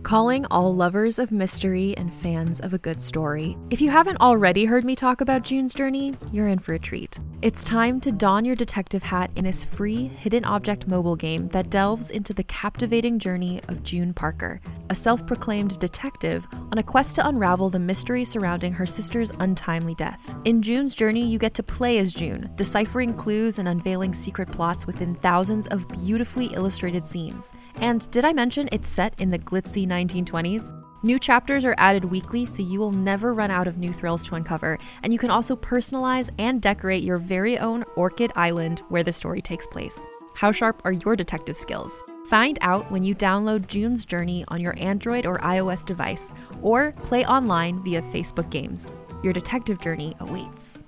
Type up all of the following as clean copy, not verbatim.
Calling all lovers of mystery and fans of a good story. If you haven't already heard me talk about June's Journey, you're in for a treat. It's time to don your detective hat in this free hidden object mobile game that delves into the captivating journey of June Parker, a self-proclaimed detective on a quest to unravel the mystery surrounding her sister's untimely death. In June's Journey, you get to play as June, deciphering clues and unveiling secret plots within thousands of beautifully illustrated scenes. And did I mention it's set in the glitzy 1920s? New chapters are added weekly, so you will never run out of new thrills to uncover, and you can also personalize and decorate your very own Orchid Island where the story takes place. How sharp are your detective skills? Find out when you download June's Journey on your Android or iOS device, or play online via Facebook Games. Your detective journey awaits.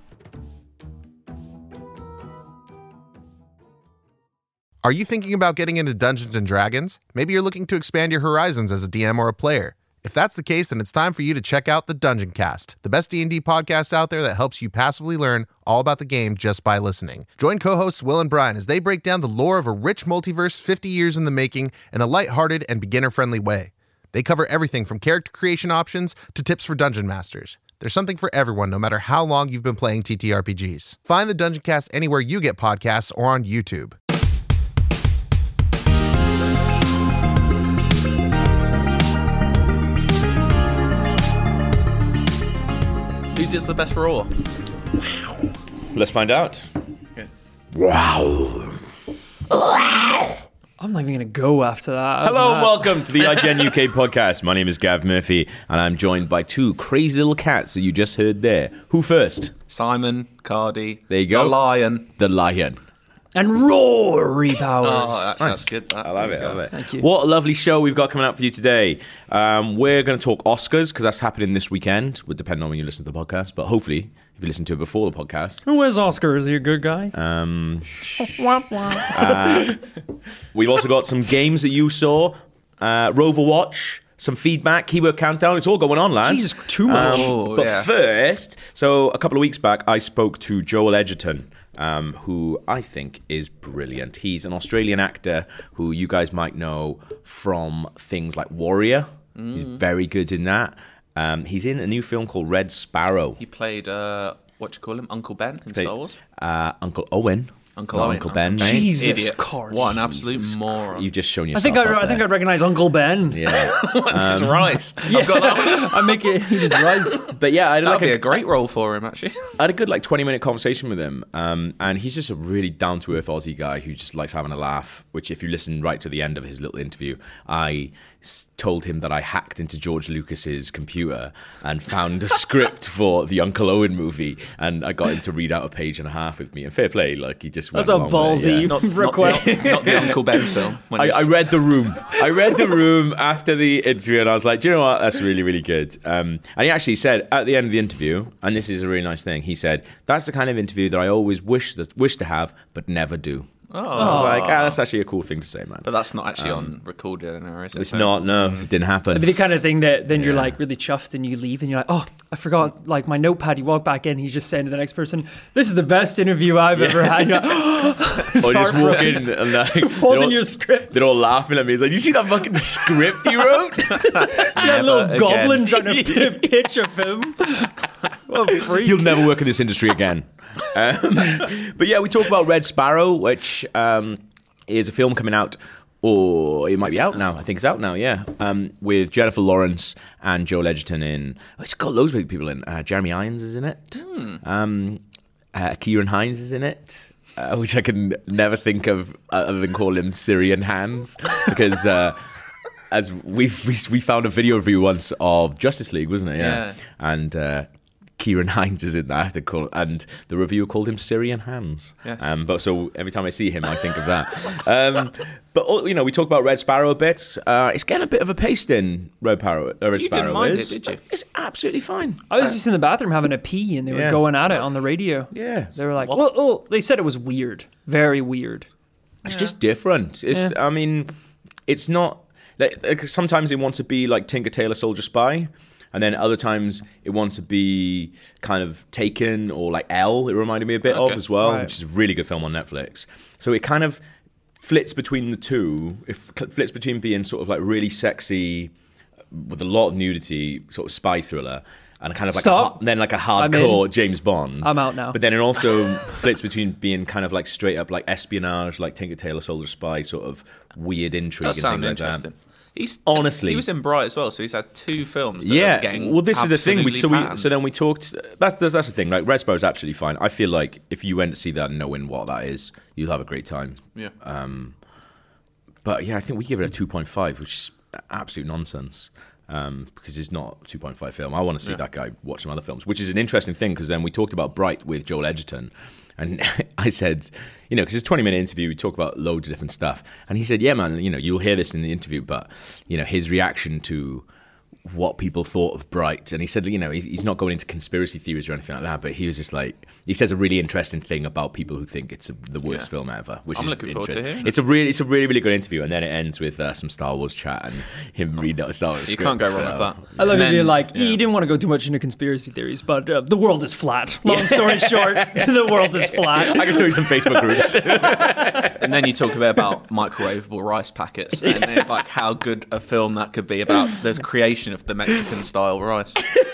Are you thinking about getting into Dungeons & Dragons? Maybe you're looking to expand your horizons as a DM or a player. If that's the case, then it's time for you to check out the Dungeon Cast, the best D&D podcast out there that helps you passively learn all about the game just by listening. Join co-hosts Will and Brian as they break down the lore of a rich multiverse 50 years in the making in a lighthearted and beginner-friendly way. They cover everything from character creation options to tips for dungeon masters. There's something for everyone, no matter how long you've been playing TTRPGs. Find the Dungeon Cast anywhere you get podcasts or on YouTube. Who does the best roar? Wow. Let's find out. Okay. Wow. I'm not even going to go after that. Hello and welcome to the IGN UK podcast. My name is Gav Murphy, and I'm joined by two crazy little cats that you just heard there. Who first? Simon, Cardi. There you go. The lion. The lion. And Rory Powers. Oh, that sounds good. I love it. Thank you. What a lovely show we've got coming up for you today. We're going to talk Oscars, because that's happening this weekend. Would depend on when you listen to the podcast, but hopefully, if you listen to it before the podcast. Who is Oscar? Is he a good guy? We've also got some games that you saw. Rover Watch. Some feedback, keyword countdown. It's all going on, lads. Jesus, too much. But first, so a couple of weeks back, I spoke to Joel Edgerton, who I think is brilliant. He's an Australian actor who you guys might know from things like Warrior. He's very good in that. He's in a new film called Red Sparrow. He played, what you call him, Uncle Ben in Star Wars? Uncle Owen. Uncle Ben, mate. Jesus Idiot. Christ. What an absolute moron. You've just shown I yourself think I'd recognize Uncle Ben. Yeah. It's rice. I've got that one. I make it. He's rice. But yeah, I had That'd be a great role for him, actually. I had a good 20-minute conversation with him, and he's just a really down-to-earth Aussie guy who just likes having a laugh, which if you listen right to the end of his little interview, I told him that I hacked into George Lucas's computer and found a script for the Uncle Owen movie, and I got him to read out a page and a half with me, and fair play, he just went That's a along with it, ballsy yeah. request. Not the Uncle Ben film. I read The Room. I read The Room after the interview, and I was like, do you know what? That's really, really good. And he actually said at the end of the interview, and this is a really nice thing, he said, that's the kind of interview that I always wish to have, but never do. Oh. I was like, that's actually a cool thing to say, man. But that's not actually on recorded anywhere, is it? It's not, no. It didn't happen. It'd be the kind of thing that then you're really chuffed and you leave and you're like, oh, I forgot my notepad. You walk back in, he's just saying to the next person, this is the best interview I've ever had. You're like, or just walk in and holding your script. They're all laughing at me. He's like, you see that fucking script you wrote? That little goblin trying to pitch a film. What a freak. You'll never work in this industry again. But yeah, we talk about Red Sparrow, which is a film coming out, or it might be out now. I think it's out now, yeah. With Jennifer Lawrence and Joel Edgerton in. It's got loads of people in. Jeremy Irons is in it. Kieran Hines is in it. Which I can never think of other than call him Syrian Hands, because as we found a video review once of Justice League, wasn't it? Yeah. And Kieran Hines is in that, and the reviewer called him Syrian Hands. Yes. But so every time I see him, I think of that. But we talk about Red Sparrow a bit. It's getting a bit of a paste in Red Sparrow. You didn't mind it, did you? It's absolutely fine. I was just in the bathroom having a pee and they were going at it on the radio. Yeah. They were like, they said it was weird. Very weird. It's just different. I mean, it's not. Sometimes it wants to be like Tinker Tailor Soldier Spy. And then other times it wants to be kind of Taken or like Elle, it reminded me a bit of as well, which is a really good film on Netflix. So it kind of flits between the two. It flits between being sort of like really sexy with a lot of nudity, sort of spy thriller, and kind of like Stop. then like a I'm hardcore in. James Bond. I'm out now. But then it also flits between being kind of like straight up like espionage, like Tinker Tailor Soldier Spy, sort of weird intrigue. That sounds and things interesting. Honestly, he was in Bright as well, so he's had 2 films. That yeah, are getting well, this is the thing. absolutely So then we talked. That's the thing. Like Red Sparrow is absolutely fine. I feel like if you went to see that knowing what that is, you'll have a great time. Yeah. But yeah, I think we give it a 2.5, which is absolute nonsense. Because it's not a 2.5 film. I want to see that guy watch some other films, which is an interesting thing because then we talked about Bright with Joel Edgerton. And I said, because it's a 20-minute interview, we talk about loads of different stuff. And he said, yeah, man, you'll hear this in the interview, but, his reaction to what people thought of Bright. And he said, he's not going into conspiracy theories or anything like that, but he was just like, he says a really interesting thing about people who think it's the worst film ever. Which I'm is looking forward to hearing It's a really, really good interview. And then it ends with some Star Wars chat and him reading out Star Wars You script, can't go wrong with that. I love it being like, yeah. you didn't want to go too much into conspiracy theories, but the world is flat. Long story short, the world is flat. I can show you some Facebook groups. And then you talk a bit about microwavable rice packets and then, like how good a film that could be about the creation of the Mexican-style rice.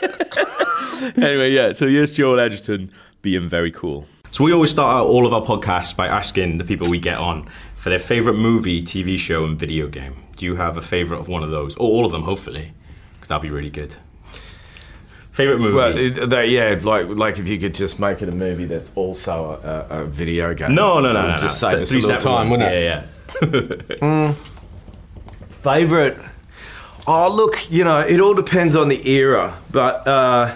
Anyway, yeah, so here's Joel Edgerton being very cool. So we always start out all of our podcasts by asking the people we get on for their favourite movie, TV show and video game. Do you have a favourite of one of those? Or all of them, hopefully, because that'd be really good. Favourite movie? Well, like if you could just make it a movie that's also a video game. No. Just save us a little time, wouldn't it? Yeah. Favourite? Oh, look, it all depends on the era, but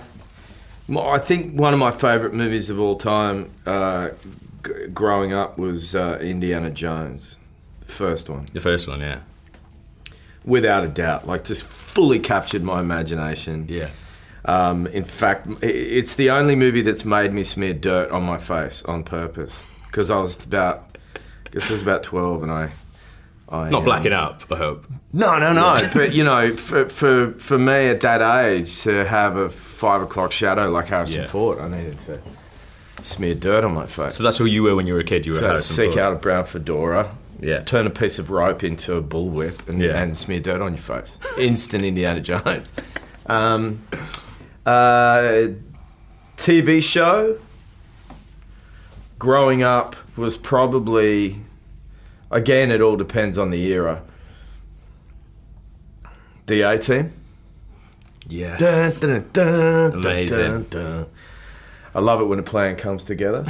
I think one of my favourite movies of all time growing up was Indiana Jones, the first one. The first one, yeah. Without a doubt, like just fully captured my imagination. Yeah. In fact, it's the only movie that's made me smear dirt on my face on purpose because I was about 12 and I Not blacking up, I hope. No. But for me at that age to have a 5 o'clock shadow like Harrison Ford, I needed to smear dirt on my face. So that's who you were when you were a kid. You were Harrison seek Ford. out a brown fedora. Yeah. Turn a piece of rope into a bullwhip and smear dirt on your face. Instant Indiana Jones. TV show growing up was probably, again, it all depends on the era. The A-Team. Yes. Dun, dun, dun, Amazing. dun, dun. I love it when a plan comes together.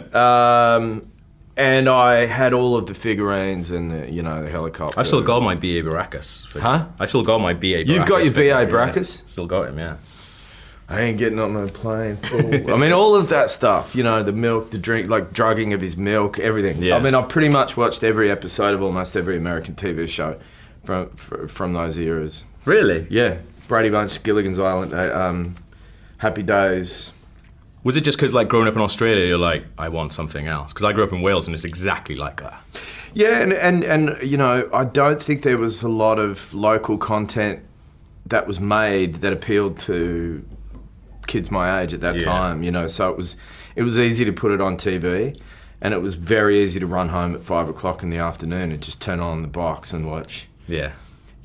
And I had all of the figurines and the helicopter. I've still got my B.A. Baracus. Huh? I've still got my B.A. Baracus. You've got your B.A. figure, Baracus? Yeah. Still got him, yeah. I ain't getting on no plane. I mean, all of that stuff, the milk, the drink, like drugging of his milk, everything. Yeah. I mean, I pretty much watched every episode of almost every American TV show from those eras. Really? Yeah. Brady Bunch, Gilligan's Island, Happy Days. Was it just because, like, growing up in Australia, you're like, I want something else? Because I grew up in Wales and it's exactly like that. Yeah, and I don't think there was a lot of local content that was made that appealed to kids my age at that time, so it was easy to put it on TV, and it was very easy to run home at 5 o'clock in the afternoon and just turn on the box and watch, the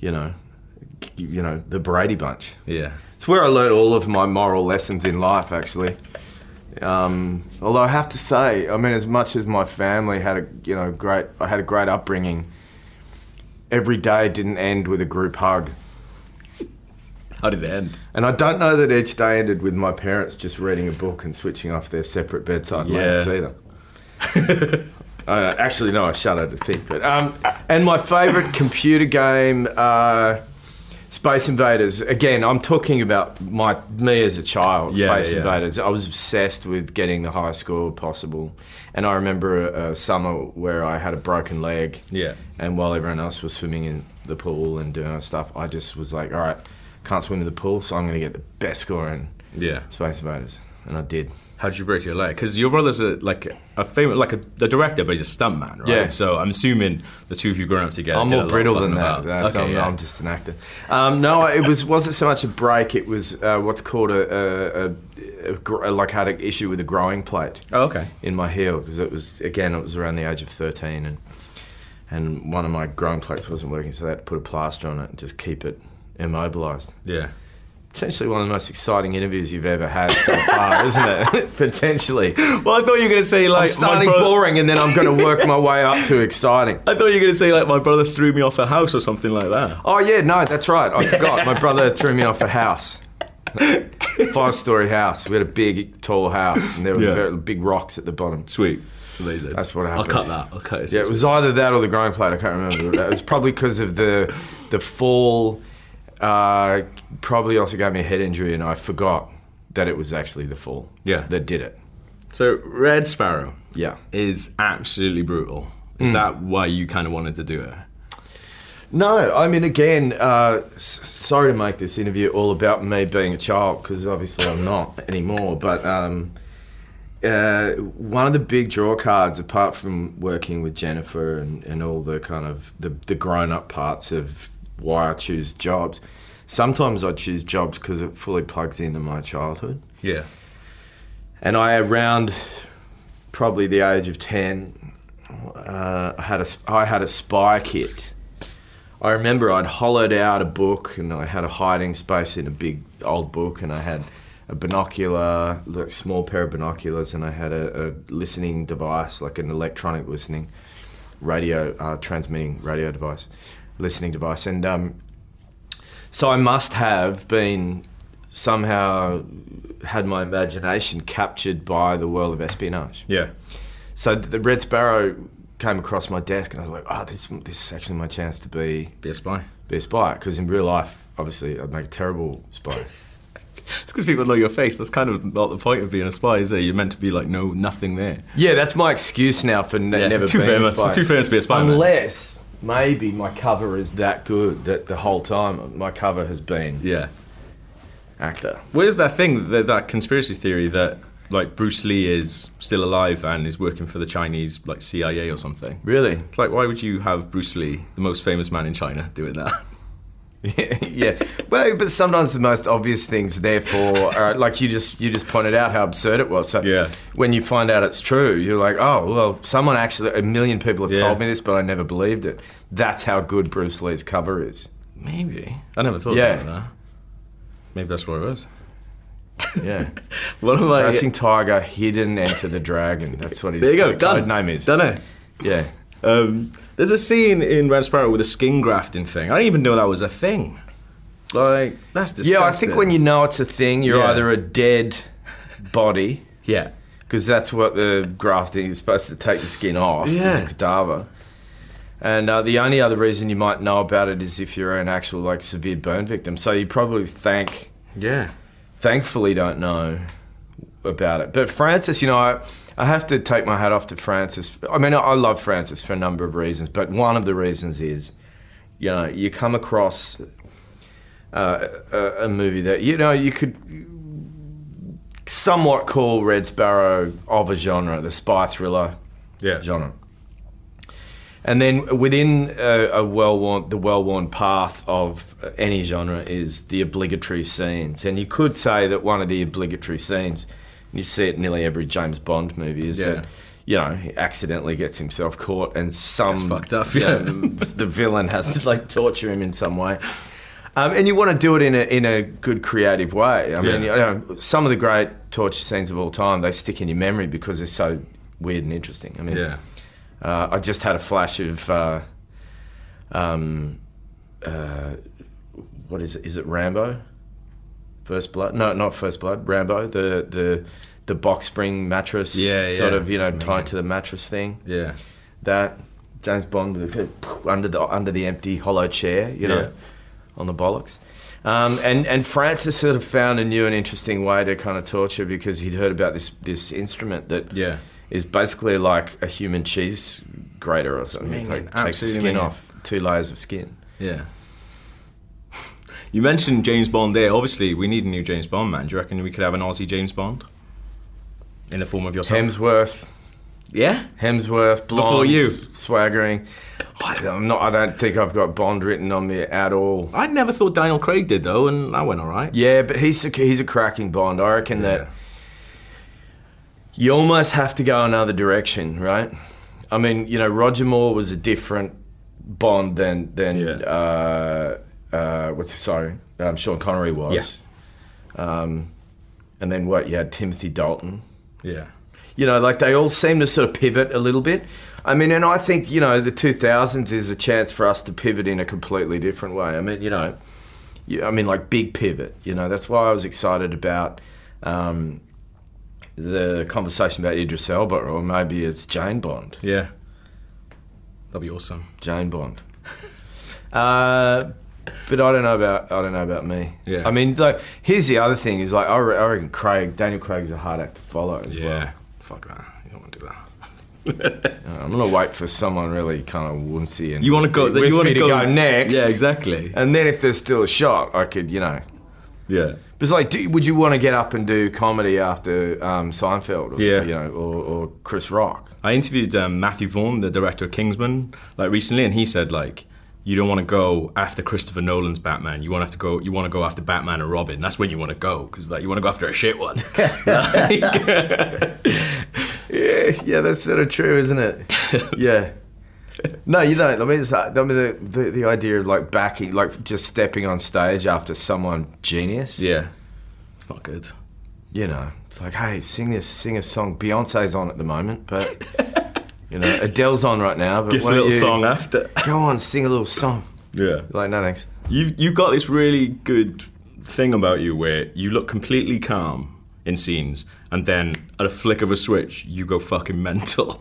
Brady Bunch. Yeah. It's where I learned all of my moral lessons in life, actually. Although I have to say, I mean, as much as my family had I had a great upbringing, every day didn't end with a group hug. How did it end? And I don't know that each day ended with my parents just reading a book and switching off their separate bedside lamps either. Actually, no, I shudder to think. But and my favourite computer game, Space Invaders. Again, I'm talking about me as a child. Space Invaders. I was obsessed with getting the highest score possible. And I remember a summer where I had a broken leg. Yeah. And while everyone else was swimming in the pool and doing stuff, I just was like, all right, can't swim in the pool, so I'm going to get the best score in Space Invaders. And I did. How did you break your leg? Because your brother's a director, but he's a stuntman, right? Yeah. So I'm assuming the two of you growing up together. I'm did a more lot brittle fucking than that. about. Okay, I'm just an actor. No, it wasn't so much a break. It was what's called had an issue with a growing plate. Oh, okay. In my heel, because it was around the age of 13, and one of my growing plates wasn't working, so they had to put a plaster on it and just keep it immobilised. Yeah. Potentially one of the most exciting interviews you've ever had so far, isn't it? Potentially. Well, I thought you were going to say like I'm starting boring and then I'm going to work my way up to exciting. I thought you were going to say like my brother threw me off a house or something like that. Oh yeah, no, that's right. I forgot. My brother threw me off a house. 5-story house. We had a big, tall house, and there were very big rocks at the bottom. Sweet. Amazing. That's what happened. I'll cut that. I'll cut it. Yeah, it was either that or the groin plate. I can't remember. It was probably because of the fall. Probably also gave me a head injury, and I forgot that it was actually the fall. Yeah. That did it. So Red Sparrow. Yeah. Is absolutely brutal. Is that why you kind of wanted to do it? No, I mean, again, sorry to make this interview all about me being a child, because obviously I'm not anymore, but one of the big draw cards, apart from working with Jennifer and all the kind of the grown-up parts of why I choose jobs, sometimes I choose jobs because it fully plugs into my childhood. Yeah. And around probably the age of 10, I had a spy kit. I remember I'd hollowed out a book and I had a hiding space in a big old book, and I had a binocular, like small pair of binoculars, and I had a listening device, like an electronic listening radio, transmitting radio device, listening device. And so I must have been somehow had my imagination captured by the world of espionage. Yeah. So the Red Sparrow came across my desk, and I was like, oh, this is actually my chance to be a spy. Be a spy, because in real life, obviously, I'd make a terrible spy. It's because people know your face. That's kind of not the point of being a spy, is it? You're meant to be like, no, nothing there. Yeah, that's my excuse now for never being a spy. Too famous to be a spy. Unless maybe my cover is that good that the whole time my cover has been actor. Where's that thing, that conspiracy theory that like Bruce Lee is still alive and is working for the Chinese like CIA or something? Really? It's like, why would you have Bruce Lee, the most famous man in China, doing that? Yeah. Well, but sometimes the most obvious things, therefore, are, like you just pointed out how absurd it was. So when you find out it's true, you're like, oh, well, someone actually, a million people have told me this, but I never believed it. That's how good Bruce Lee's cover is. Maybe. I never thought about that. Maybe that's what it was. Yeah. What am I? Crouching Tiger, Hidden, Enter the Dragon. That's what his there you go. code name is. Done it. Yeah. There's a scene in Red Sparrow with a skin grafting thing. I didn't even know that was a thing. Like, that's disgusting. Yeah, I think when you know it's a thing, you're either a dead body. Yeah. Because that's what the grafting is supposed to take the skin off. Yeah. It's a cadaver. And the only other reason you might know about it is if you're an actual like severe burn victim. So you probably thankfully don't know about it. But Francis, I have to take my hat off to Francis. I mean, I love Francis for a number of reasons, but one of the reasons is, you come across a movie that, you could somewhat call Red Sparrow of a genre, the spy thriller genre. And then within the well-worn path of any genre is the obligatory scenes. And you could say that one of the obligatory scenes, you see it in nearly every James Bond movie, is that, he accidentally gets himself caught and That's fucked up, the villain has to like torture him in some way. And you want to do it in a good creative way. I mean, some of the great torture scenes of all time, they stick in your memory because they're so weird and interesting. I mean, I just had a flash of, what is it? Is it Rambo? First Blood? No, not First Blood. Rambo, the box spring mattress, sort of, tied to the mattress thing. Yeah, that James Bond with under the empty hollow chair, on the bollocks. And Francis sort of found a new and interesting way to kind of torture because he'd heard about this instrument that is basically like a human cheese grater or something. It takes the skin off, 2 layers of skin. Yeah. You mentioned James Bond there. Obviously, we need a new James Bond, man. Do you reckon we could have an Aussie James Bond? In the form of yourself? Hemsworth. Yeah? Hemsworth, blonde, before you. Swaggering. I don't think I've got Bond written on me at all. I never thought Daniel Craig did, though, and that went all right. Yeah, but he's a cracking Bond. I reckon that you almost have to go another direction, right? I mean, Roger Moore was a different Bond than Sean Connery was. Yeah. And then you had Timothy Dalton. Yeah. You know, like they all seem to sort of pivot a little bit. I mean, and I think, you know, the 2000s is a chance for us to pivot in a completely different way. I mean, you know, like big pivot. You know, that's why I was excited about the conversation about Idris Elba, or maybe it's Jane Bond. Yeah. That'd be awesome. Jane Bond. But I don't know about me. Yeah. I mean, like, here's the other thing is, like, I reckon Daniel Craig's a hard act to follow as well. Fuck that. You don't want to do that. I'm gonna wait for someone really kind of woodsy and you want to go. You want to go next. Yeah, exactly. And then if there's still a shot, I could, you know. Yeah. But it's like, would you want to get up and do comedy after Seinfeld, or yeah, you know, or Chris Rock? I interviewed Matthew Vaughn, the director of Kingsman, like recently, and he said like, you don't want to go after Christopher Nolan's Batman. You want to go after Batman and Robin. That's when you want to go, because like you want to go after a shit one. Yeah, that's sort of true, isn't it? Yeah. No, you don't. I mean, the idea of like backing, like just stepping on stage after someone genius. Yeah, it's not good. You know, it's like, hey, sing a song. Beyonce's on at the moment, but you know, Adele's on right now. But Guess a little song after. Go on, sing a little song. Yeah. Like, no thanks. You've got this really good thing about you where you look completely calm in scenes, and then at a flick of a switch, you go fucking mental.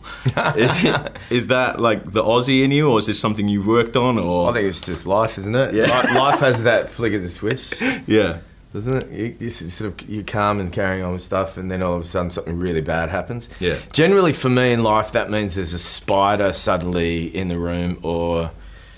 Is that like the Aussie in you, or is this something you've worked on? Or I think it's just life, isn't it? Yeah. Life has that flick of the switch. Yeah. Doesn't it? You're calm and carrying on with stuff, and then all of a sudden something really bad happens. Yeah. Generally, for me in life, that means there's a spider suddenly in the room, or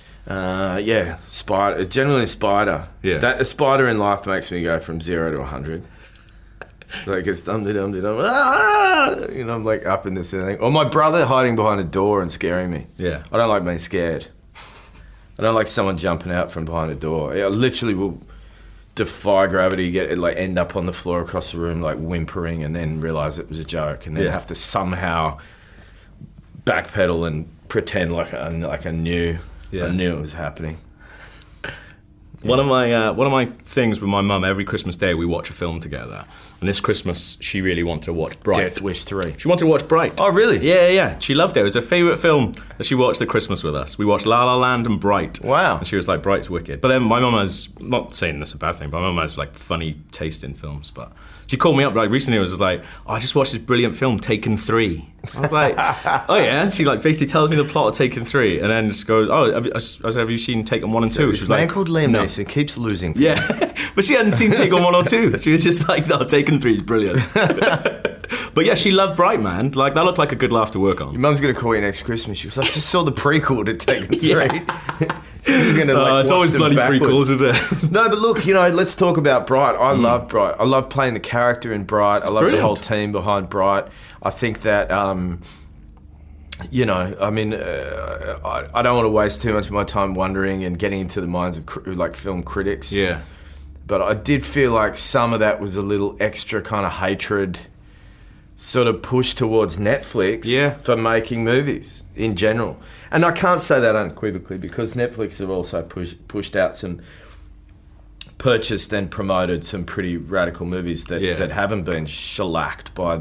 spider. Generally, a spider. Yeah. A spider in life makes me go from 0 to 100. Like it's dum-de-dum-de-dum, you know, I'm like up in this thing. Or my brother hiding behind a door and scaring me. Yeah. I don't like being scared. I don't like someone jumping out from behind a door. I literally will defy gravity, end up on the floor across the room, like whimpering, and then realise it was a joke, and then have to somehow backpedal and pretend like I knew it was happening. Yeah. One of my things with my mum, every Christmas Day we watch a film together, and this Christmas she really wanted to watch Bright. Death Wish 3. She wanted to watch Bright. Oh, really? Yeah. She loved it. It was her favourite film that she watched at Christmas with us. We watched La La Land and Bright. Wow. And she was like, Bright's wicked. But then my mum has, not saying this is a bad thing, but my mum has like funny taste in films. But she called me up like recently and was just like, I just watched this brilliant film, Taken 3. I was like, oh yeah. And she like basically tells me the plot of Taken 3, and then just goes, have you seen Taken 1 and 2? This man called Liam Neeson keeps losing things. Yeah, but she hadn't seen Taken 1 or 2. She was just like, no, Taken 3 is brilliant. But yeah, she loved Bright, man. Like, that looked like a good laugh to work on. Your mum's going to call you next Christmas. She was like, I just saw the prequel to Taken 3. Yeah. She's going to it's always bloody prequels, isn't it? No, but look, you know, let's talk about Bright. I love Bright. I love playing the character in Bright. I love the whole team behind Bright. I think that... you know, I mean, I don't want to waste too much of my time wondering and getting into the minds of film critics. Yeah. But I did feel like some of that was a little extra kind of hatred sort of pushed towards Netflix for making movies in general. And I can't say that unequivocally, because Netflix have also pushed out purchased and promoted some pretty radical movies that haven't been shellacked by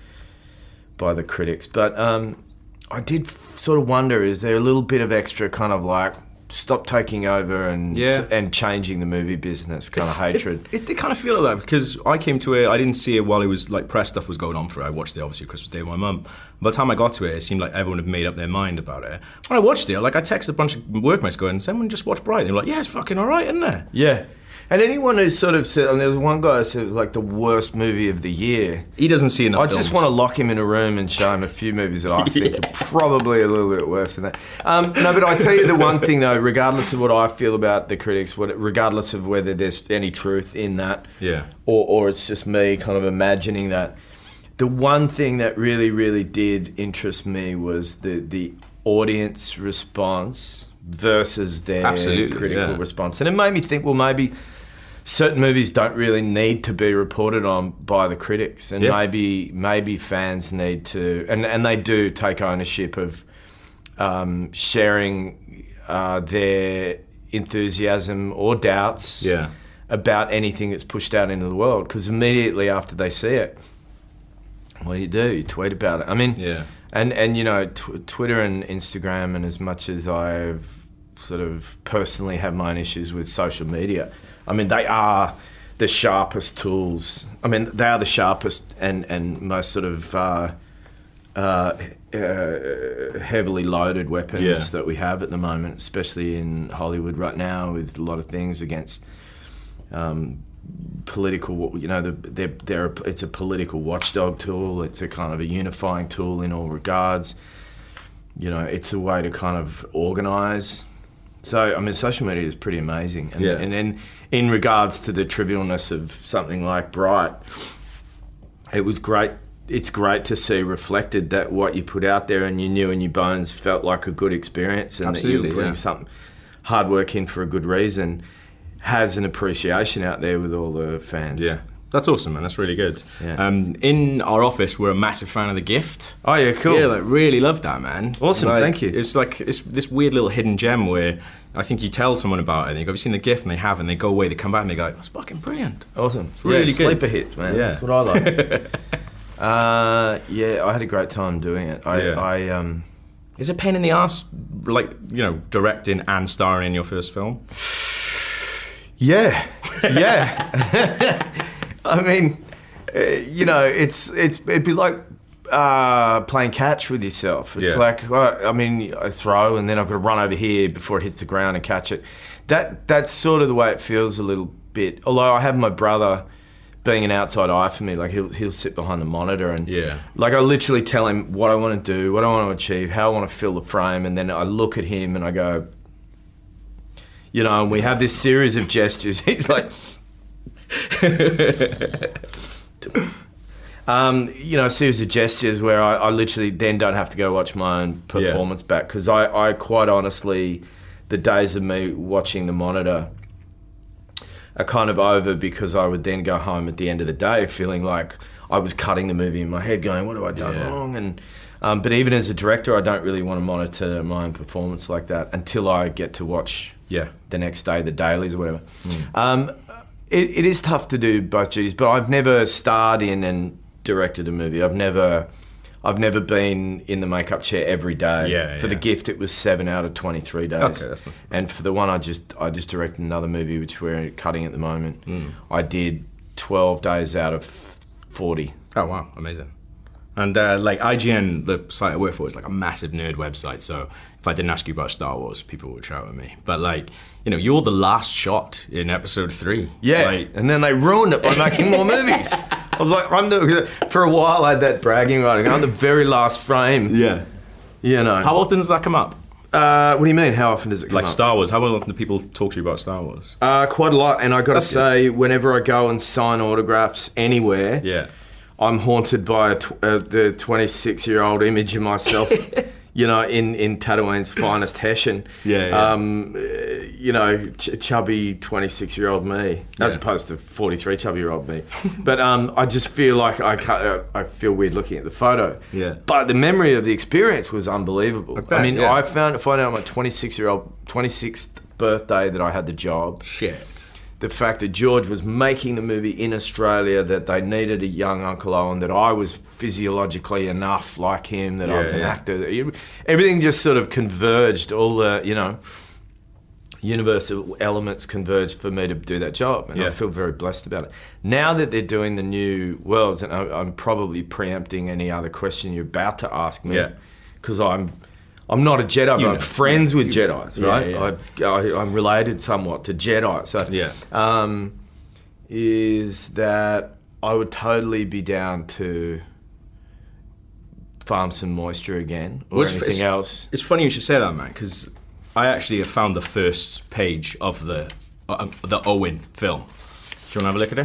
the critics. But I did sort of wonder, is there a little bit of extra kind of like stop taking over and changing the movie business kind of hatred? It did kind of feel like that, because I came to it, I didn't see it while it was like press stuff was going on for it. I watched it obviously Christmas Day with my mum. By the time I got to it, it seemed like everyone had made up their mind about it. When I watched it, like I texted a bunch of workmates going, someone just watched Bright. And they were like, yeah, it's fucking alright, isn't it? Yeah. And anyone who sort of said, there was one guy who said it was like the worst movie of the year. He doesn't see enough films. I just want to lock him in a room and show him a few movies that I think are probably a little bit worse than that. No, but I tell you the one thing though, regardless of what I feel about the critics, regardless of whether there's any truth in that, or it's just me kind of imagining that, the one thing that really, really did interest me was the audience response versus their critical response. And it made me think, well, maybe certain movies don't really need to be reported on by the critics, and maybe fans need to, and they do take ownership of sharing their enthusiasm or doubts Yeah. about anything that's pushed out into the world. Because immediately after they see it, what do? You tweet about it. I mean, Yeah. and you know, Twitter and Instagram, and as much as I've sort of personally have my own issues with social media, I mean, they are the sharpest tools. I mean, they are the sharpest and most sort of heavily loaded weapons that we have at the moment, especially in Hollywood right now, with a lot of things against political. You know, it's a political watchdog tool. It's a kind of a unifying tool in all regards. You know, it's a way to kind of organise. So, I mean, social media is pretty amazing. And, and then in regards to the trivialness of something like Bright, it was great. It's great to see reflected that what you put out there and you knew in your bones felt like a good experience, and Absolutely, that you were putting something hard work in for a good reason, has an appreciation out there with all the fans. Yeah. That's awesome, man. That's really good. Yeah. In our office, we're a massive fan of The Gift. Oh, yeah, cool. Yeah, like really love that, man. Awesome, Like, thank you. It's like it's this weird little hidden gem where I think you tell someone about it and you go, have you seen The Gift? And they have, and they go away, they come back and they go, that's fucking brilliant. Awesome. It's really good. Sleeper hit, man. Yeah. That's what I like. Yeah, I had a great time doing it. Is it a pain in the ass, like, you know, directing and starring in your first film? Yeah. I mean, you know, it'd be like playing catch with yourself. It's like, well, I mean, I throw and then I've got to run over here before it hits the ground and catch it. That's sort of the way it feels a little bit. Although I have my brother being an outside eye for me, like he'll sit behind the monitor and like I literally tell him what I want to do, what I want to achieve, how I want to fill the frame, and then I look at him and I go, you know, and we have this series of gestures. He's like, you know, a series of gestures where I literally then don't have to go watch my own performance back, because I quite honestly, the days of me watching the monitor are kind of over, because I would then go home at the end of the day feeling like I was cutting the movie in my head, going, what have I done wrong? And but even as a director, I don't really want to monitor my own performance like that until I get to watch the next day, the dailies or whatever. It is tough to do both duties, but I've never starred in and directed a movie. I've never been in the makeup chair every day. For The Gift, it was 7 out of 23 days. Okay, that's not... And for the one I just directed another movie, which we're cutting at the moment. I did 12 days out of 40. Oh wow, amazing. And like IGN, the site I work for, is like a massive nerd website. So if I didn't ask you about Star Wars, people would shout at me. But like, you know, you're the last shot in episode 3. Yeah, like, and then they ruined it by making more movies. I was like, for a while I had that bragging right. I'm the very last frame. Yeah. You know. How often does that come up? What do you mean? How often does it come up? Like Star Wars. How often do people talk to you about Star Wars? Quite a lot. And I got to say, whenever I go and sign autographs anywhere, I'm haunted by the 26-year-old image of myself, you know, in Tatooine's finest Hessian. You know, chubby 26-year-old me, as opposed to 43 chubby-year-old me. But I just feel like I feel weird looking at the photo. But the memory of the experience was unbelievable. I mean, I found out on my 26th birthday that I had the job. The fact that George was making the movie in Australia, that they needed a young Uncle Owen, that I was physiologically enough like him, that I was an actor. Everything just sort of converged. All the, you know, universal elements converged for me to do that job. And I feel very blessed about it. Now that they're doing the new worlds, and I'm probably preempting any other question you're about to ask me, because I'm not a Jedi, but I'm friends with Jedis, right? I'm related somewhat to Jedi. So, is that I would totally be down to farm some moisture again, or anything else. It's funny you should say that, man, because I actually have found the first page of the Owen film. Do you want to have a look at it?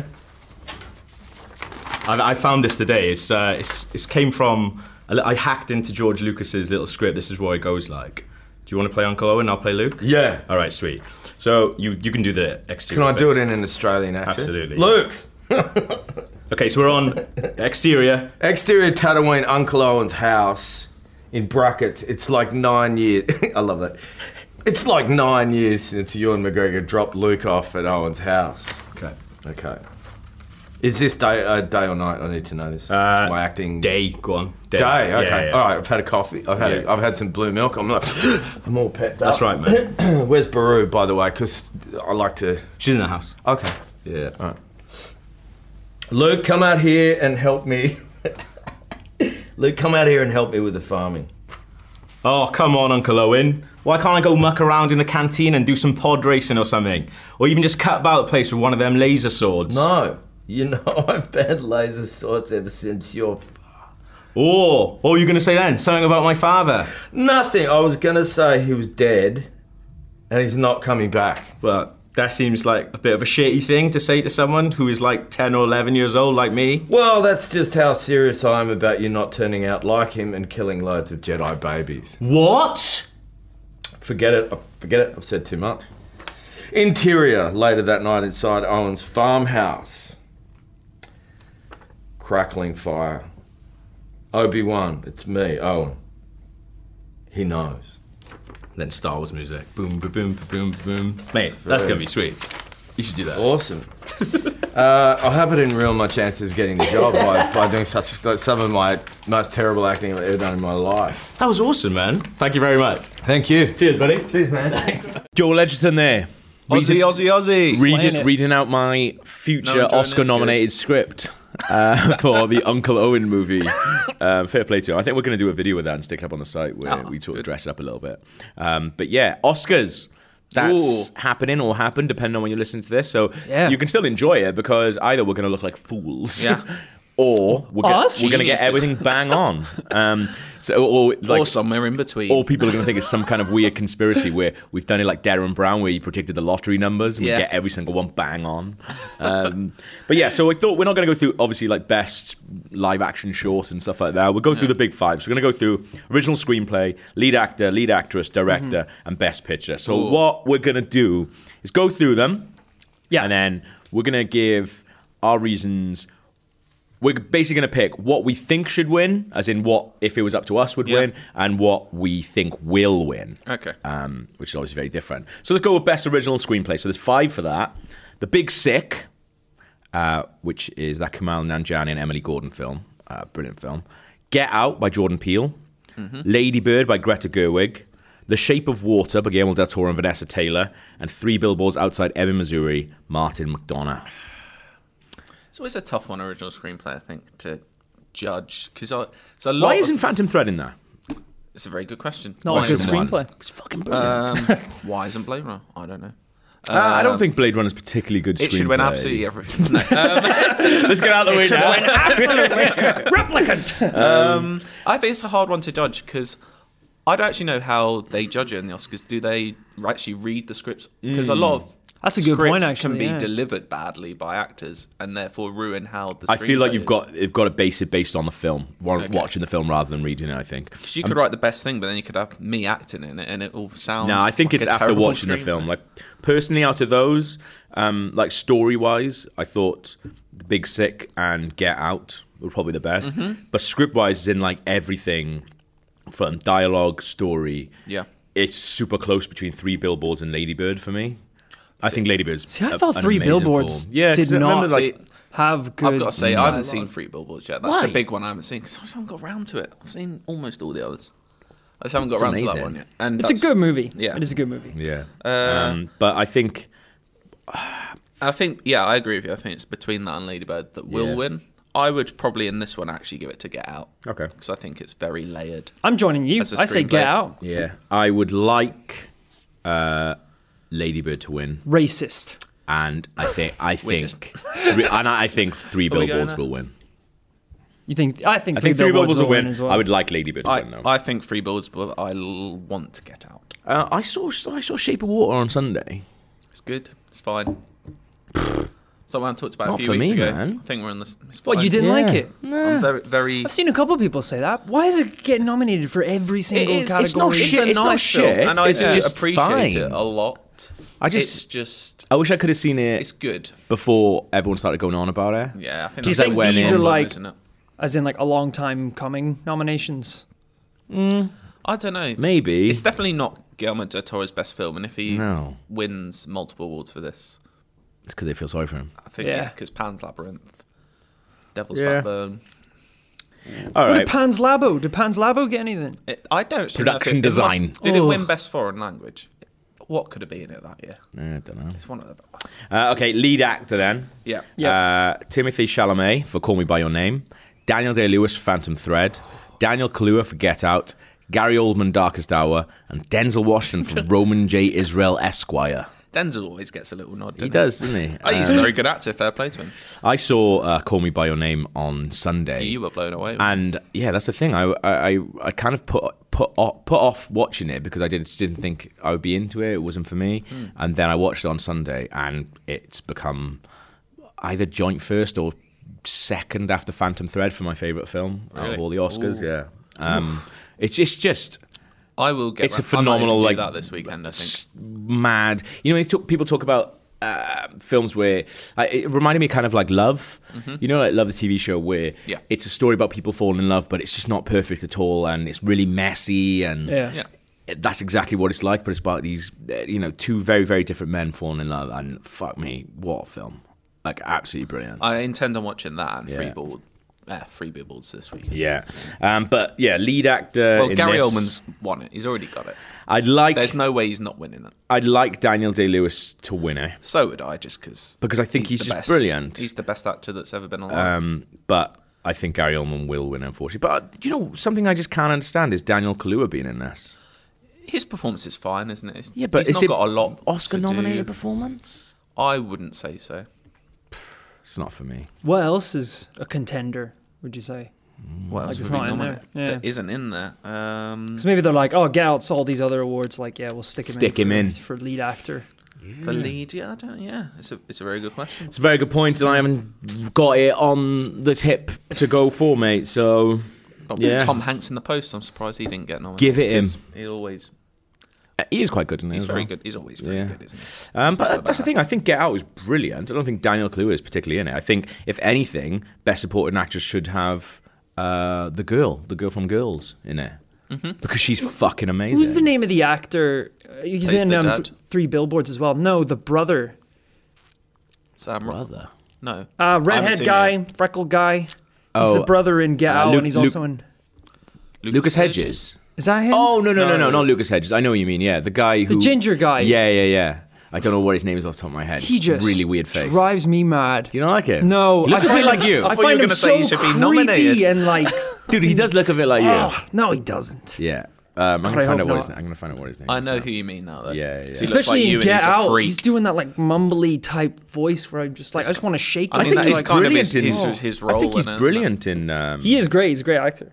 I found this today. It's came from... I hacked into George Lucas's little script. This is what it goes like. Do you want to play Uncle Owen? I'll play Luke? Yeah. All right, sweet. So you can do the exterior. Can I do it in an Australian accent? Absolutely. Luke! Okay, so we're on exterior. Exterior Tatooine, Uncle Owen's house, in brackets. It's like 9 years. I love that. It's like 9 years since Ewan McGregor dropped Luke off at Owen's house. Okay. Is this day or night? I need to know this. This is my acting Day, go on. Day. Okay. Yeah. All right. I've had a coffee. I've had some blue milk. I'm like, I'm all pepped up. That's right, man. Where's Baru, by the way? Because I like to. She's in the house. Okay. Yeah. All right. Luke, come out here and help me. Luke, come out here and help me with the farming. Oh, come on, Uncle Owen. Why can't I go muck around in the canteen and do some pod racing or something? Or even just cut about the place with one of them laser swords? No. You know I've banned laser swords ever since your... Oh, what were you going to say then? Something about my father? Nothing. I was going to say he was dead and he's not coming back. But that seems like a bit of a shitty thing to say to someone who is like 10 or 11 years old like me. Well, that's just how serious I am about you not turning out like him and killing loads of Jedi babies. What? Forget it. I've said too much. Interior, later that night inside Owen's farmhouse. Crackling fire. Obi-Wan, it's me, Owen. He knows. Then Star Wars music. Boom, boom, boom, boom, boom. Mate, that's going to be sweet. You should do that. Awesome. I hope I didn't ruin my chances of getting the job by doing some of my most terrible acting I've ever done in my life. That was awesome, man. Thank you very much. Thank you. Cheers, buddy. Cheers, man. Joel Edgerton there. Aussie. Reading out my future Oscar-nominated script for the Uncle Owen movie. Fair play to him. I think we're going to do a video with that and stick it up on the site where we sort of dress it up a little bit. But yeah, Oscars. That's happening or happened, depending on when you listen to this. So you can still enjoy it because either we're going to look like fools, or we're going to get everything bang on. Or somewhere in between. Or people are going to think it's some kind of weird conspiracy where we've done it like Darren Brown, where he predicted the lottery numbers and we get every single one bang on. But yeah, so I thought we're not going to go through obviously like best live action shorts and stuff like that. We'll go through the big five. So we're going to go through original screenplay, lead actor, lead actress, director, and best picture. So what we're going to do is go through them, and then we're going to give our reasons. We're basically going to pick what we think should win, as in what, if it was up to us, would win, and what we think will win. Okay. Which is obviously very different. So let's go with best original screenplay. So there's 5 for that. The Big Sick, which is that Kumail Nanjiani and Emily Gordon film. Brilliant film. Get Out by Jordan Peele. Lady Bird by Greta Gerwig. The Shape of Water by Guillermo del Toro and Vanessa Taylor. And 3 Billboards Outside Ebbing, Missouri, Martin McDonagh. It's always a tough one, original screenplay, I think, to judge. Because it's a lot. Why isn't Phantom Thread in there? It's a very good question. Not a good screenplay. It's fucking brilliant. Why isn't Blade Runner? I don't know. I don't think Blade Runner's particularly good screenplay. It should win absolutely everything. No. Let's get out of the way now. Absolutely. Replicant. I think it's a hard one to judge because I don't actually know how they judge it in the Oscars. Do they actually read the scripts? Because a lot of That's a good point, scripts actually. can be delivered badly by actors and therefore ruin how the I feel like screenplay you've got to base it based on the film, watching the film rather than reading it. I think because you could write the best thing, but then you could have me acting in it, and it will sound. No, I think like it's a after terrible watching the film. Like personally, out of those, like story wise, I thought The Big Sick and Get Out were probably the best. But script wise, is in like everything from dialogue, story. Yeah, it's super close between 3 Billboards and Lady Bird for me. I think Lady Bird's. See, I thought an 3 amazing Billboards film. Yeah, did not have good. I've got to say, I haven't dialogue. seen 3 Billboards yet. That's the big one I haven't seen because I just haven't got around to it. I've seen almost all the others. I just haven't got around to that one yet. And It's a good movie. Yeah. It is a good movie. Yeah. But I think. Yeah, I agree with you. I think it's between that and Lady Bird that will win. I would probably in this one actually give it to Get Out. Okay. Because I think it's very layered. I'm joining you. As a I say screenplay. Get Out. Yeah. I would like Lady Bird to win. Racist. And I think, I think 3 Billboards will win. You think? I think 3 Billboards will win as well. I would like Lady Bird to win though. I think 3 Billboards, but I want to Get Out. I saw Shape of Water on Sunday. It's good. It's fine. Someone talked about Not a few for weeks me, ago. man. I think we're in this. It's fine. What, you didn't like it? I'm very, very. I've seen a couple of people say that. Why is it getting nominated for every single category? It's not shit. shit. It's a It's not nice film, shit. and I It's do just appreciate fine. it a lot. I wish I could have seen it It's good. before everyone started going on about it. Yeah, I think Do you that's think the these problem, are like, isn't it? as in like a long time coming nominations? I don't know. Maybe. It's definitely not Guillermo del Toro's best film, and if he No. wins multiple awards for this, It's because they feel sorry for him. I think Yeah. because Pan's Labyrinth, Devil's Yeah. Backbone. All What right. did Pan's Labo? Did Pan's Labo get anything? I don't actually know if Production it must- design. Did it win Ugh. Best Foreign Language? What could it be in it that year? I don't know. It's one of the. Okay, lead actor then. Yeah. Timothy Chalamet for Call Me By Your Name. Daniel Day-Lewis for Phantom Thread. Daniel Kaluuya for Get Out. Gary Oldman, Darkest Hour. And Denzel Washington for Roman J. Israel Esquire. Denzel always gets a little nod. He does, doesn't he? Oh, he's a very good actor. Fair play to him. I saw Call Me By Your Name on Sunday. You were blown away. And yeah, that's the thing. I kind of put off watching it because I just didn't think I would be into it. It wasn't for me. And then I watched it on Sunday, and it's become either joint first or second after Phantom Thread for my favourite film out of all the Oscars. Ooh. Yeah, it's just I will get. it's a I might even phenomenal, do like, that this weekend. I think. mad. You know, people talk about films where it reminded me kind of like Love. You know, like Love, the TV show, where Yeah. it's a story about people falling in love, but it's just not perfect at all, and it's really messy, and Yeah. that's exactly what it's like. But it's about these, two very, very different men falling in love, and fuck me, what a film! Like, absolutely brilliant. I intend on watching that and Yeah. Free Billboards this weekend. Yeah, but yeah, lead actor. Well, in Gary this, Oldman's won it. He's already got it. There's There's no way he's not winning it. I'd like Daniel Day-Lewis to win it. So would I, just Because I think he's the just best. brilliant. He's the best actor that's ever been alive. But I think Gary Oldman will win, unfortunately. But something I just can't understand is Daniel Kaluuya being in this. His performance is fine, isn't it? Yeah, but he's is not it got a lot Oscar-nominated to do. performance? I wouldn't say so. It's not for me. What else is a contender, would you say? What else it's would be not in nominated? there. Yeah. That isn't in there. Because maybe they're like, oh, Get Out's all these other awards. Like, yeah, we'll stick him in for lead actor. For lead, yeah, it's a very good question. It's a very good point, and I haven't got it on the tip to go for, mate. So, But yeah. Tom Hanks in The Post, I'm surprised he didn't get nominated. Give it him. because He always, He is quite good in it. he's as very well. good. He's always very Yeah. good, isn't he? But that's the thing. I think Get Out is brilliant. I don't think Daniel Kaluuya is particularly in it. I think, if anything, Best Supporting Actress should have the girl from Girls in it. Because she's fucking amazing. Who's the name of the actor? He's Plays in the dad. 3 Billboards as well. No, the brother. Sam Brother. No. I haven't Redhead seen guy, it. freckled guy. He's Oh, the brother in Get Out, Luke- and he's also in... Lucas Hedges. Is that him? Oh, no, No. not Lucas Hedges. I know what you mean, yeah. The guy who... The ginger guy. Yeah. I don't know what his name is off the top of my head. He It's just really weird face. drives me mad. Do you not like him? No. He looks a bit like you. I thought you were find him gonna say so he should be creepy nominated. and like... Dude, he does look a bit like you. Oh, no, he doesn't. Yeah. I'm I going to find hope out what his not. I'm going to find out what his name I is. know now. who you mean now, though. Yeah. 'Cause he looks Especially like you in and Get he's a Out, freak. he's doing that like mumbly type voice where I'm just like, I just want to shake him. I mean, that he's is kind of brilliant his in- role. I think he's in it, isn't it? brilliant in... He is great. He's a great actor.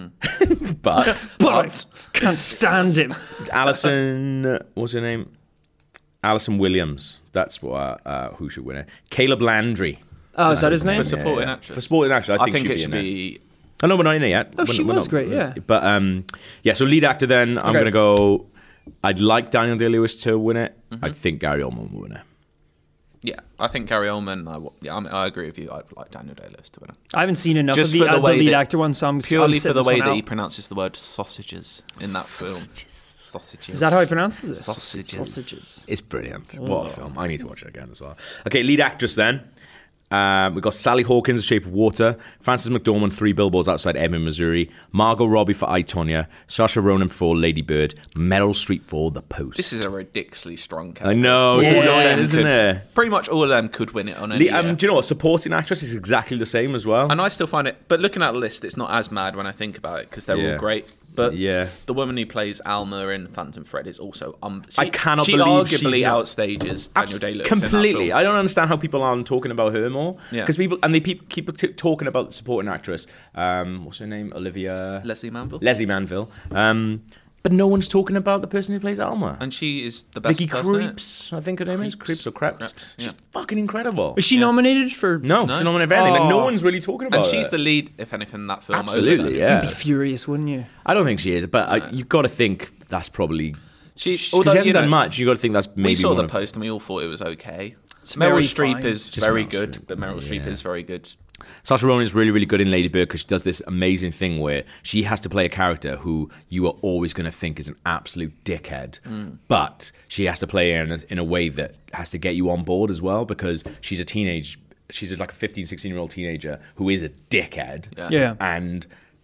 But But can't stand him. Alison... What's her name? Alison Williams. That's what who should win it. Caleb Landry. Oh, is that his name? For supporting actress. For supporting actress, I think it she'd should be in be. Oh, no, we're not in it yet. Oh, she We're was not- great, yeah. But, so lead actor then, I'm Okay. going to go... I'd like Daniel Day-Lewis to win it. I think Gary Oldman will win it. Yeah, I think Gary Oldman. I agree with you. I'd like Daniel Day-Lewis to win it. I haven't seen enough Just of for the the way lead that- actor one, so I'm Purely I'm for the sitting way this that one he out. pronounces the word sausages in that film. Sausages. Is that how he pronounces it? Sausages. It's brilliant. What a film. I need to watch it again as well. Okay, lead actress then. We've got Sally Hawkins, The Shape of Water, Frances McDormand, 3 Billboards Outside Ebbing, Missouri, Margot Robbie for I, Tonya, Saoirse Ronan for Lady Bird, Meryl Streep for The Post. This is a ridiculously strong I category. know, it's Yeah. annoying, isn't could, it? Pretty much all of them could win it on any year. Do you know what? Supporting actress is exactly the same as well. And I still find it, but looking at the list, it's not as mad when I think about it because they're Yeah. all great. But Yeah. the woman who plays Alma in Phantom Thread is also. I cannot she believe she's arguably not- outstages Daniel Day-Lewis in that Completely. film. I don't understand how people aren't talking about her more. Yeah. Because people keep talking about the supporting actress. What's her name? Olivia. Leslie Manville. Leslie Manville. But no one's talking about the person who plays Alma. And she is the best Vicky person in it. Creeps, I think her name is. Creeps or Creps. Creps, She's yeah. fucking incredible. Was she nominated for? No, she's nominated for anything. Like, no Oh. one's really talking about And she's her. the lead, if anything, in that film. Absolutely, over yeah. You'd be furious, wouldn't you? I don't think she is, but you've got to think that's probably Although she hasn't done much. You got to think that's maybe we saw one the of- post and we all thought it was okay. It's Meryl very Streep fine. is Just very Meryl good, Streep. but Meryl Streep Yeah. is very good. Saoirse Ronan is really, really good in Lady Bird because she does this amazing thing where she has to play a character who you are always going to think is an absolute dickhead, but she has to play her in a way that has to get you on board as well because she's like a 15, 16-year-old teenager who is a dickhead. Yeah.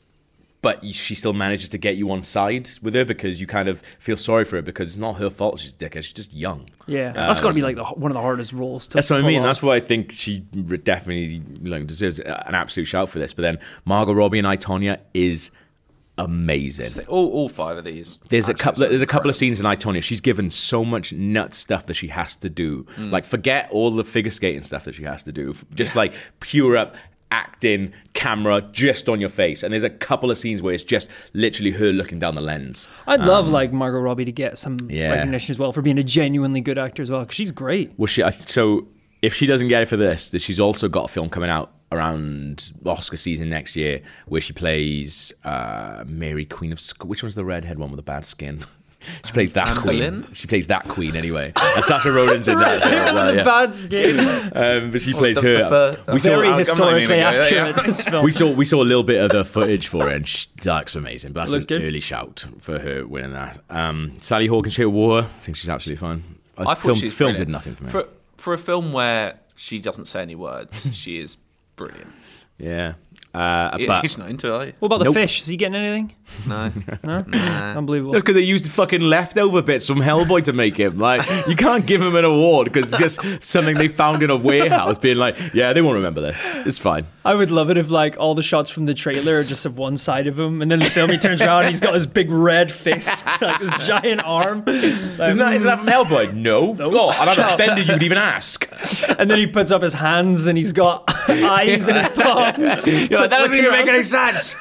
But she still manages to get you on side with her because you kind of feel sorry for her because it's not her fault she's a dickhead. She's just young. Yeah, that's got to be like one of the hardest roles to That's what I pull mean. off. That's why I think she definitely deserves an absolute shout for this. But then Margot Robbie and I, Tonya is amazing. All five of these. There's a actors couple. are There's a couple of incredible. scenes in I, Tonya. She's given so much nut stuff that she has to do. Like forget all the figure skating stuff that she has to do. Just like pure up acting, camera just on your face. And there's a couple of scenes where it's just literally her looking down the lens. I'd love like Margot Robbie to get some Yeah. recognition as well for being a genuinely good actor as well because she's great. Well, so if she doesn't get it for this, she's also got a film coming out around Oscar season next year where she plays Mary Queen of which one's the redhead one with the bad skin? She plays that Anne queen. Boleyn? She plays that queen anyway. And Saoirse Ronan's in that film as well, yeah. Bad skin. But she plays the her. fir- we saw Very I'm not historically even gonna go there, accurate. This film. we saw a little bit of the footage for her, and she looks amazing. But that's Looks an good. early shout for her winning that. Sally Hawkins, Shape of Water. I think she's absolutely fine. I thought she was film brilliant. did nothing for me. For a film where she doesn't say any words, she is brilliant. Yeah. But But he's not into it. What about the Nope. fish? Is he getting anything? No. Unbelievable. that's because they used fucking leftover bits from Hellboy to make him. Like, you can't give him an award because it's just something they found in a warehouse being like, yeah, they won't remember this. It's fine. I would love it if like all the shots from the trailer are just of one side of him, and then the film he turns around and he's got this big red fist, like this giant arm. Like, Isn't that from Hellboy? No. Oh, and I'm offended you would even ask. and then he puts up his hands and he's got eyes in his palms. You're like, that doesn't even make any sense.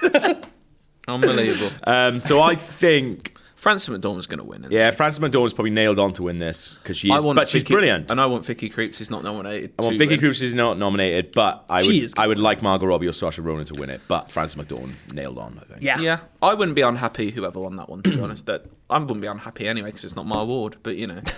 Unbelievable. So I think, Frances McDormand's going to win. Isn't yeah, she? Frances McDormand's probably nailed on to win this because she I is, want but she's Vicky- brilliant. And I want Vicky Krieps is not nominated. I want to Vicky win. Krieps is not nominated, but She is I would like Margot Robbie or Saoirse Ronan to win it. But Frances McDormand nailed on, I think. Yeah. Yeah, I wouldn't be unhappy whoever won that one. To be honest, that I wouldn't be unhappy anyway because it's not my award. But you know,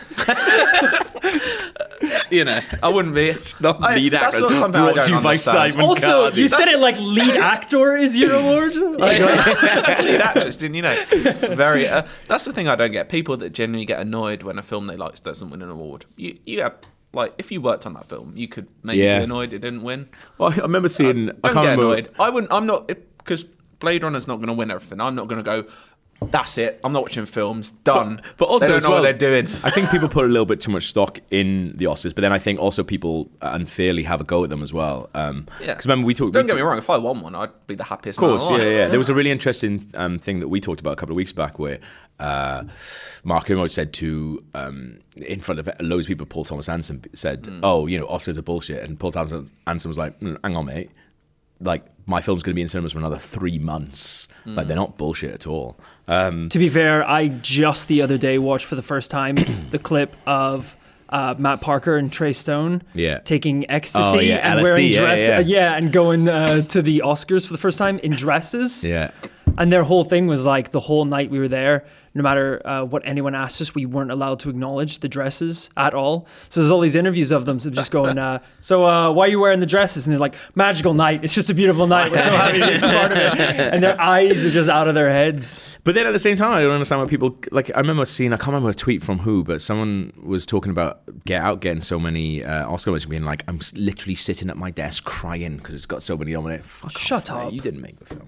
I wouldn't be. It's not lead That's actor. not something I Brought don't to you by understand. Simon Also, Cardi. you said it like lead actor is your award. Like, lead actress, didn't you know? Very. That's the thing I don't get. People that genuinely get annoyed when a film they like doesn't win an award. You have like if you worked on that film, you could maybe Yeah. be annoyed it didn't win. Well, I remember seeing. I Don't can't get remember. annoyed. I wouldn't. I'm not because Blade Runner's not going to win everything. I'm not going to go. That's it. I'm not watching films. Done. But also, they don't as know well, what they're doing. I think people put a little bit too much stock in the Oscars, but then I think also people unfairly have a go at them as well. Yeah. Because remember we talked. Don't get me wrong. If I won one, I'd be the happiest. Of course, man alive. yeah. There was a really interesting thing that we talked about a couple of weeks back where Mark Kermode said to, in front of loads of people, Paul Thomas Anderson said, oh, Oscars are bullshit. And Paul Thomas Anderson was like, hang on, mate. Like, my film's going to be in cinemas for another 3 months. Like, they're not bullshit at all. to be fair, I just the other day watched for the first time the clip of Matt Parker and Trey Stone taking ecstasy Oh, yeah, and LSD, wearing yeah, dresses. yeah. And going to the Oscars for the first time in dresses. Yeah. And their whole thing was like the whole night we were there, no matter what anyone asked us, we weren't allowed to acknowledge the dresses at all. So there's all these interviews of them just going, so why are you wearing the dresses? And they're like, magical night. It's just a beautiful night. We're so happy to be part of it. And their eyes are just out of their heads. But then at the same time, I don't understand why people like. I remember seeing. I can't remember a tweet from who, but someone was talking about Get Out getting so many Oscar nominations, being like, "I'm literally sitting at my desk crying because it's got so many nominations." Fuck Shut off, mate. up. You didn't make the film.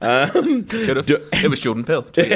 It was Jordan Peele. Like,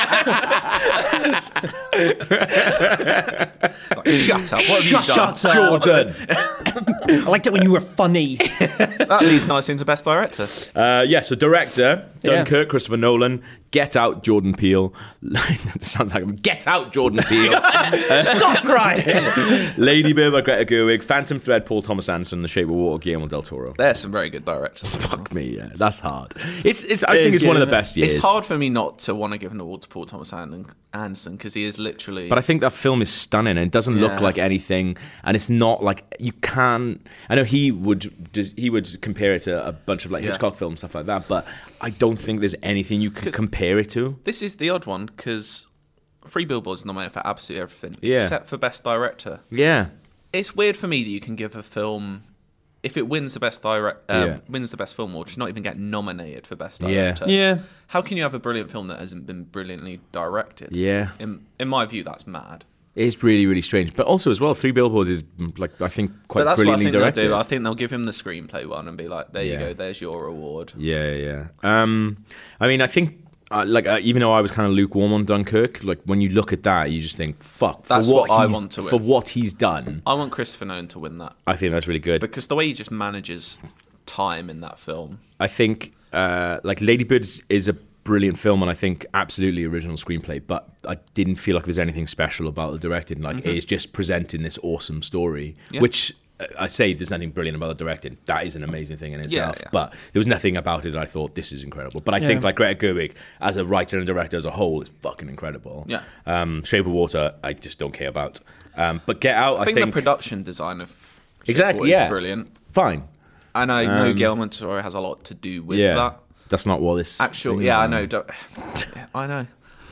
shut up. What have you done? Shut up. Jordan. I liked it when you were funny. That leads nicely into Best Director. So director Dunkirk, Yeah. Christopher Nolan. Get Out, Jordan Peele. That sounds like him. Get Out, Jordan Peele. Stop crying. Lady Bird by Greta Gerwig. Phantom Thread, Paul Thomas Anderson. The Shape of Water, Guillermo del Toro. There's some very good directors. Fuck me, yeah, that's hard. I think it's one of the best years. It's hard for me not to want to give an award to Paul Thomas Anderson because he is literally. But I think that film is stunning and it doesn't look Yeah. like anything, and it's not like you can. I know he would compare it to a bunch of like Hitchcock films, stuff like that, but I don't think there's anything you can compare it to. This is the odd one because Three Billboards nominated for absolutely everything, Yeah. except for Best Director. Yeah. It's weird for me that you can give a film, if it wins the best wins the best film award, to not even get nominated for Best Director. Yeah. How can you have a brilliant film that hasn't been brilliantly directed? Yeah. In my view, that's mad. It's really, really strange. But also as well, Three Billboards is like I think quite But that's what I brilliantly think directed. they'll do. I think they'll give him the screenplay one and be like, there you Yeah. go, there's your award. Yeah. I mean, I think even though I was kind of lukewarm on Dunkirk, like when you look at that, you just think, fuck. That's for what I he's- want to win. For what he's done, I want Christopher Nolan to win that. I think that's really good. Because the way he just manages time in that film. I think like Lady Bird is a brilliant film, and I think absolutely original screenplay, but I didn't feel like there was anything special about the directing. Like it's just presenting this awesome story, which I say there's nothing brilliant about the directing. That is an amazing thing in itself. Yeah. But there was nothing about it that I thought this is incredible. But I think like Greta Gerwig as a writer and director as a whole is fucking incredible. Yeah. Shape of Water, I just don't care about. But Get Out, I think the production design of Shape Exactly, of Water yeah. is brilliant. fine. And I know Guillermo del Toro has a lot to do with Yeah. that. That's not what this. Actual, thing is yeah, I about. know. I know.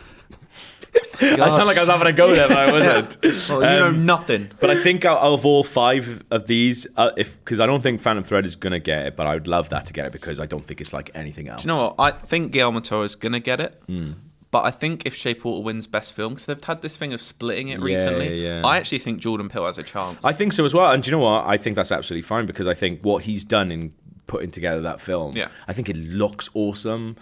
I sound like I was having a go there, but I wasn't. Well, you know nothing. But I think out of all 5 of these, because I don't think Phantom Thread is going to get it, but I would love that to get it because I don't think it's like anything else. Do you know what? I think Guillermo del Toro is going to get it. But I think if Shape of Water wins Best Film, because they've had this thing of splitting it recently, yeah. I actually think Jordan Peele has a chance. I think so as well. And do you know what? I think that's absolutely fine because I think what he's done in putting together that film, I think it looks awesome.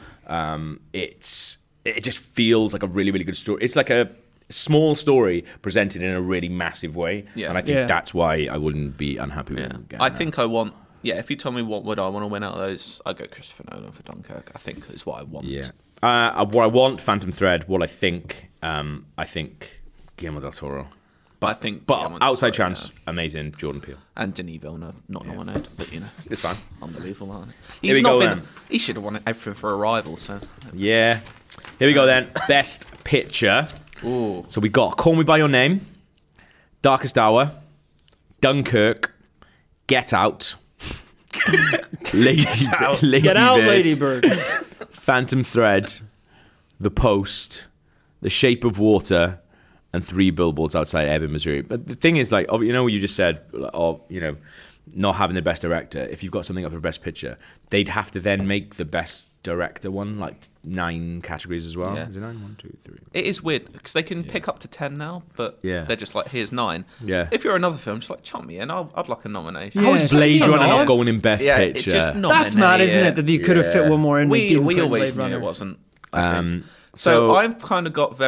It just feels like a really, really good story. It's like a small story presented in a really massive way. Yeah. And I think that's why I wouldn't be unhappy with it. I think I want... Yeah, if you told me what would I want to win out of those, I'd go Christopher Nolan for Dunkirk. I think is what I want. Yeah. What I want, Phantom Thread. What I think Guillermo del Toro. But Guillermo But del outside Toro, chance, amazing, Jordan Peele. And Denis Villeneuve, not nominated, but you know. It's fine. Unbelievable, aren't Here he? we go, been... then. He should have won everything for Arrival, so... Yeah. Here we go then. Best Picture. Ooh. So we got Call Me By Your Name, Darkest Hour, Dunkirk, Get Out, Lady Get out, Bird, Lady Bird. Phantom Thread, The Post, The Shape of Water, and 3 Billboards Outside Ebbing, Missouri. But the thing is, like, you know what you just said, not having the best director. If you've got something up for best picture, they'd have to then make the best director one, like 9 categories as well. Yeah. Is it 9? 1, 2, 3. It is weird, because they can pick up to 10 now, but they're just like, here's 9. Yeah. If you're another film, just like, chump me in, I'd like a nomination. Yeah. How is Blade Come Runner on. not going in best Yeah, picture? it just That's mad, isn't it? That you could have fit one more in. We We always knew Runner. it wasn't. I think. so I've kind of got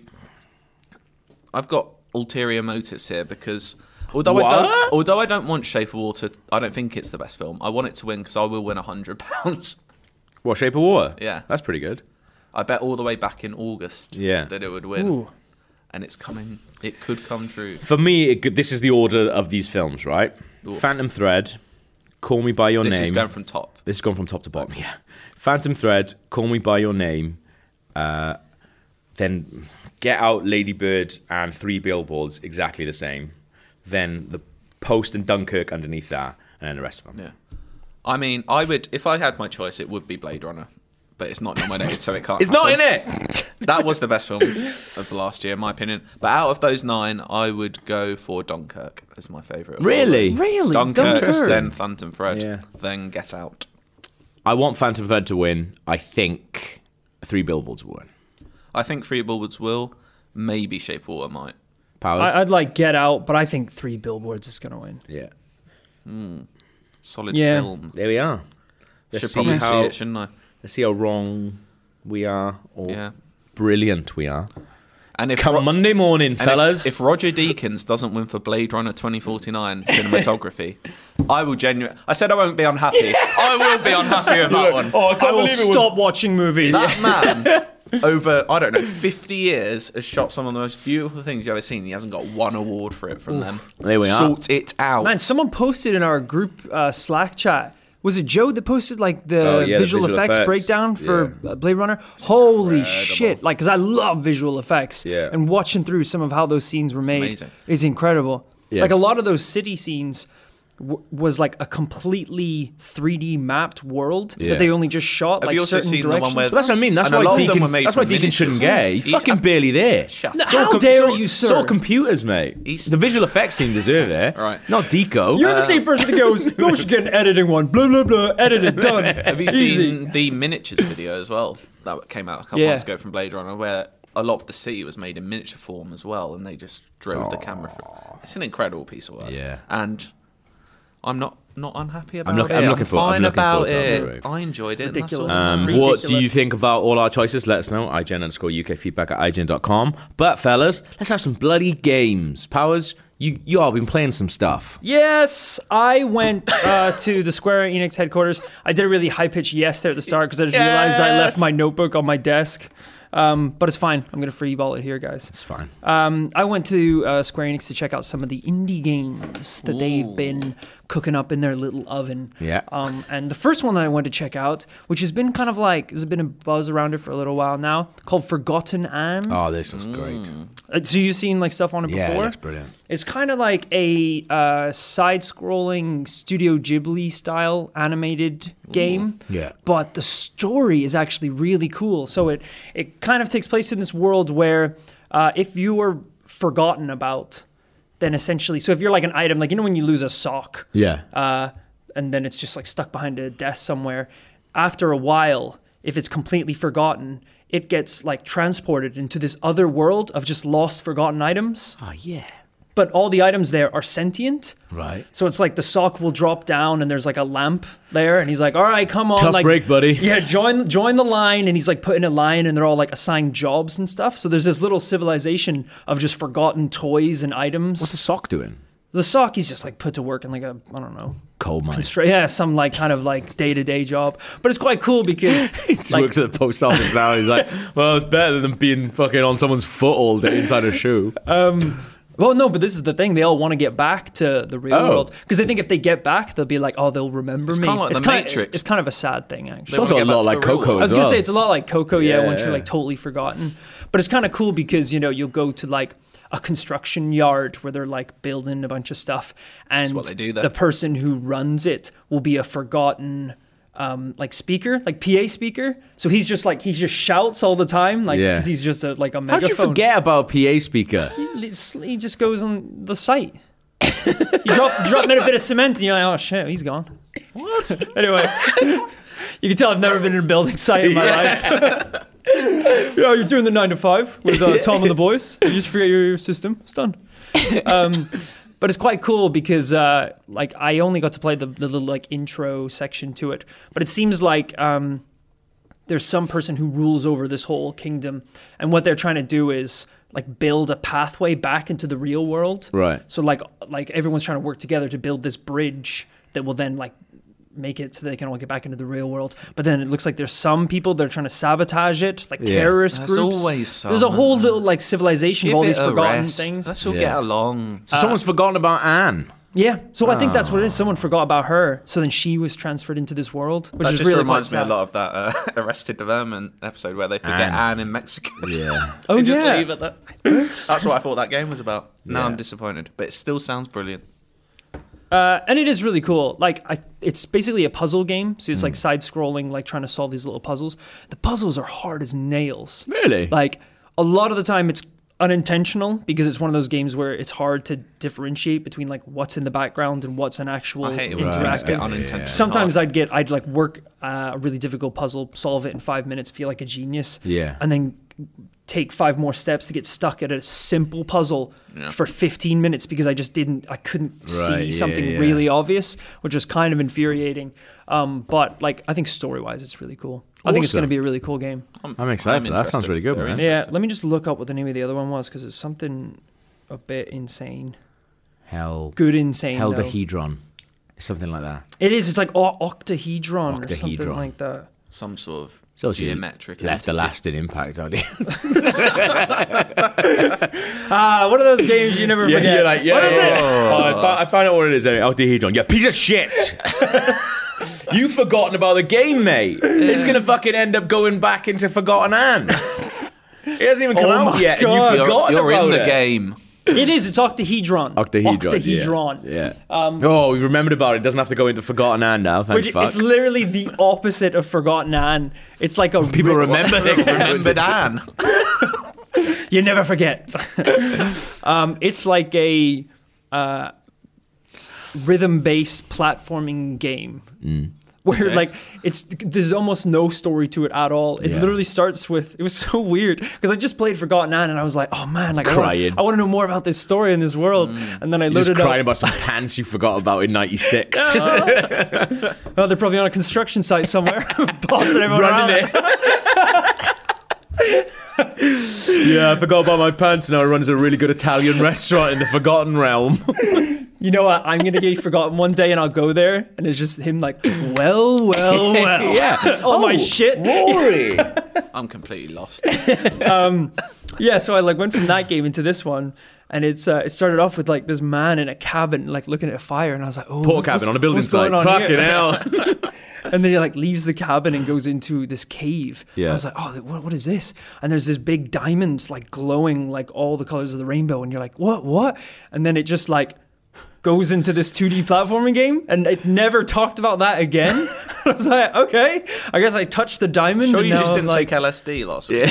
I've got ulterior motives here because although I don't want Shape of Water, I don't think it's the best film. I want it to win because I will win £100. What, Shape of Water? Yeah. That's pretty good. I bet all the way back in August that it would win. Ooh. And it's coming. It could come true. For me, this is the order of these films, right? Ooh. Phantom Thread, Call Me By Your Name. This is going from top. This is going from top to bottom, yeah. Phantom Thread, Call Me By Your Name, then Get Out, Lady Bird, and 3 Billboards, exactly the same. Then The Post and Dunkirk underneath that, and then the rest of them. Yeah. I mean, I would, if I had my choice, it would be Blade Runner. But it's not nominated, so it can't It's not in it! That was the best film of the last year, in my opinion. But out of those 9, I would go for Dunkirk as my favourite. Really? Really? Dunkirk, Dunkirk? then Phantom Thread, Yeah. then Get Out. I want Phantom Thread to win. I think 3 Billboards will win. I think 3 Billboards will. Maybe Shape of Water might. Powers? I'd like Get Out, but I think 3 Billboards is going to win. Yeah. Solid Yeah. film. There we are. Let's Should probably see how, it, shouldn't I? let's see how wrong we are or Yeah. brilliant we are. And if Come Monday morning, and fellas. if Roger Deakins doesn't win for Blade Runner 2049 cinematography, I will genuinely... I said I won't be unhappy. I will be unhappy with that one. I will stop watching movies. That man, over, I don't know, 50 years, has shot some of the most beautiful things you've ever seen. He hasn't got one award for it from them. There we are. Sort it out. Man, someone posted in our group Slack chat. Was it Joe that posted like the the visual visual effects effects. breakdown for Blade Runner? Holy shit! Like, because I love visual effects, Yeah. and watching through some of how those scenes were made amazing. is incredible. Yeah. Like a lot of those city scenes was like a completely 3D mapped world Yeah. that they only just shot Have like you also certain seen the one directions. where- But that's what I mean. That's And a why lot of them Deacon, were made that's why from Deacon shouldn't miniatures. get. He's He's- fucking barely there. Shut No, up. how dare you, It's all sir? computers, mate. He's- The visual effects team deserve it. Right. Not Deco. You're the same person that goes, no, we should get an editing one. Blah, blah, blah. Edited, done. Have you Easy. seen the miniatures video as well? That came out a couple Yeah. months ago from Blade Runner, where a lot of the city was made in miniature form as well, and they just drove the camera through. It's an incredible piece of work. Yeah. And I'm not unhappy about I'm it. looking for- fine I'm looking about forward to it. it. I enjoyed it. Ridiculous. And that's all. What do you Ridiculous. think about all our choices? Let us know. IGN_UK feedback at IGN.com. But fellas, let's have some bloody games. Powers, you all been playing some stuff. Yes, I went to the Square Enix headquarters. I did a really high-pitched yes there at the start because I just realized I left my notebook on my desk. But it's fine. I'm going to freeball it here, guys. It's fine. I went to Square Enix to check out some of the indie games that they've been cooking up in their little oven. Yeah. And the first one that I went to check out, which has been kind of like, there's been a buzz around it for a little while now, called Forgotten Anne. Oh, this was great. So you've seen like stuff on it Yeah, it before? looks brilliant. It's kind of like a side-scrolling Studio Ghibli-style animated game. Yeah. But the story is actually really cool. So it kind of takes place in this world where if you were forgotten about, then essentially, so if you're like an item, like, you know when you lose a sock, Yeah. and then it's just like stuck behind a desk somewhere, after a while, if it's completely forgotten, it gets like transported into this other world of just lost, forgotten items. Oh, yeah. But all the items there are sentient. Right. So it's like the sock will drop down and there's like a lamp there, and he's like, all right, come on. Tough like, break, buddy. Yeah, join the line, and he's like put in a line, and they're all like assigned jobs and stuff. So there's this little civilization of just forgotten toys and items. What's the sock doing? The sock, he's just like put to work in like a, I don't know, Coal mine. some like kind of like day-to-day job. But it's quite cool because He just like, works at the post office now. He's like, well, it's better than being fucking on someone's foot all day inside a shoe. well, no, but this is the thing. They all want to get back to the real world because they think if they get back, they'll be like, oh, they'll remember me. kinda like The Matrix. It's kind of a sad thing, actually. It's also a wanna get lot back like to the real Coco world. I as was gonna well. say it's a lot like Coco, yeah, once Yeah. you're like totally forgotten. But it's kind of cool because, you know, you'll go to like a construction yard where they're like building a bunch of stuff, and what they do there. the person who runs it will be a forgotten like speaker, like PA speaker. So he just shouts all the time, like Yeah. because he's just a megaphone. How'd you forget about PA speaker? He just goes on the site. You drop him in a bit of cement, and you're like, oh shit, he's gone. What? Anyway, you can tell I've never been in a building site in my life. Yeah, you're doing the 9 to 5 with Tom and the boys. You just forget your system. It's done. But it's quite cool because like I only got to play the little like intro section to it, but it seems like there's some person who rules over this whole kingdom, and what they're trying to do is like build a pathway back into the real world. Right. So like everyone's trying to work together to build this bridge that will then like make it so they can all get back into the real world. But then it looks like there's some people that are trying to sabotage it, like terrorist There's groups. always some. There's a whole little like civilization of all these forgotten things. Let's all Yeah. get along. So someone's forgotten about Anne. Yeah, so I think that's what it is. Someone forgot about her, so then she was transferred into this world, which That is just really reminds quite me a sad. lot of that Arrested Development episode where they forget Anne. Anne in Mexico. Yeah. Oh, They just yeah. leave it there. That's what I thought that game was about. Now Yeah. I'm disappointed, but it still sounds brilliant. And it is really cool. Like, it's basically a puzzle game, so it's like side-scrolling, like trying to solve these little puzzles. The puzzles are hard as nails. Really? Like, a lot of the time it's unintentional because it's one of those games where it's hard to differentiate between like what's in the background and what's an actual I hate it when games interactive. get unintentional. Sometimes I'd like work a really difficult puzzle, solve it in 5 minutes, feel like a genius. Yeah. And then take 5 more steps to get stuck at a simple puzzle for 15 minutes because I couldn't Right, see yeah, something yeah. really obvious, which was kind of infuriating. But like, I think story-wise, it's really cool. I think it's Awesome. going to be a really cool game. I'm excited for that. That sounds interested. really good, Very man. Yeah, let me just look up what the name of the other one was because it's something a bit insane. Good insane, though. Heldahedron. Something like that. It is. It's like octahedron or something Octahedron. like that. Some sort of So you geometric left a entity. lasting impact on you. One of those games you never forget. you're like, yeah. What is it? Oh, I found out what it is. Octahedron. Yeah, piece of shit. You've forgotten about the game, mate. It's gonna fucking end up going back into Forgotten Anne. It hasn't even come out my yet, God. and you've forgotten You're about in the it. game. It is. It's Octahedron. Octahedron. Yeah. We remembered about it. It doesn't have to go into Forgotten Anne now. Thanks, fuck. It's literally the opposite of Forgotten Anne. It's like a People remember it. Remembered Anne. You never forget. It's like a rhythm-based platforming game. Where like there's almost no story to it at all. It literally starts with, it was so weird because I just played Forgotten Anne and I was like, oh man, like crying. I want to know more about this story in this world. And then I loaded just up. crying about some pants you forgot about in '96. Well, they're probably on a construction site somewhere, bossing everyone around. Yeah, I forgot about my pants. Now I run a really good Italian restaurant in the Forgotten Realm. You know what? I'm going to get Forgotten one day and I'll go there and it's just him like, well. Yeah. My shit. Rory. I'm completely lost. Yeah, so I like went from that game into this one, and it started off with like this man in a cabin, like looking at a fire, and I was like, oh, Poor cabin on a building site. Fucking hell. And then he like leaves the cabin and goes into this cave. Yeah. I was like, oh, what is this? And there's this big diamond like glowing like all the colors of the rainbow, and you're like, what? And then it just like goes into this 2D platforming game, and it never talked about that again. I was like, okay, I guess I touched the diamond. Sure, and you now just I'm didn't like, take LSD last week.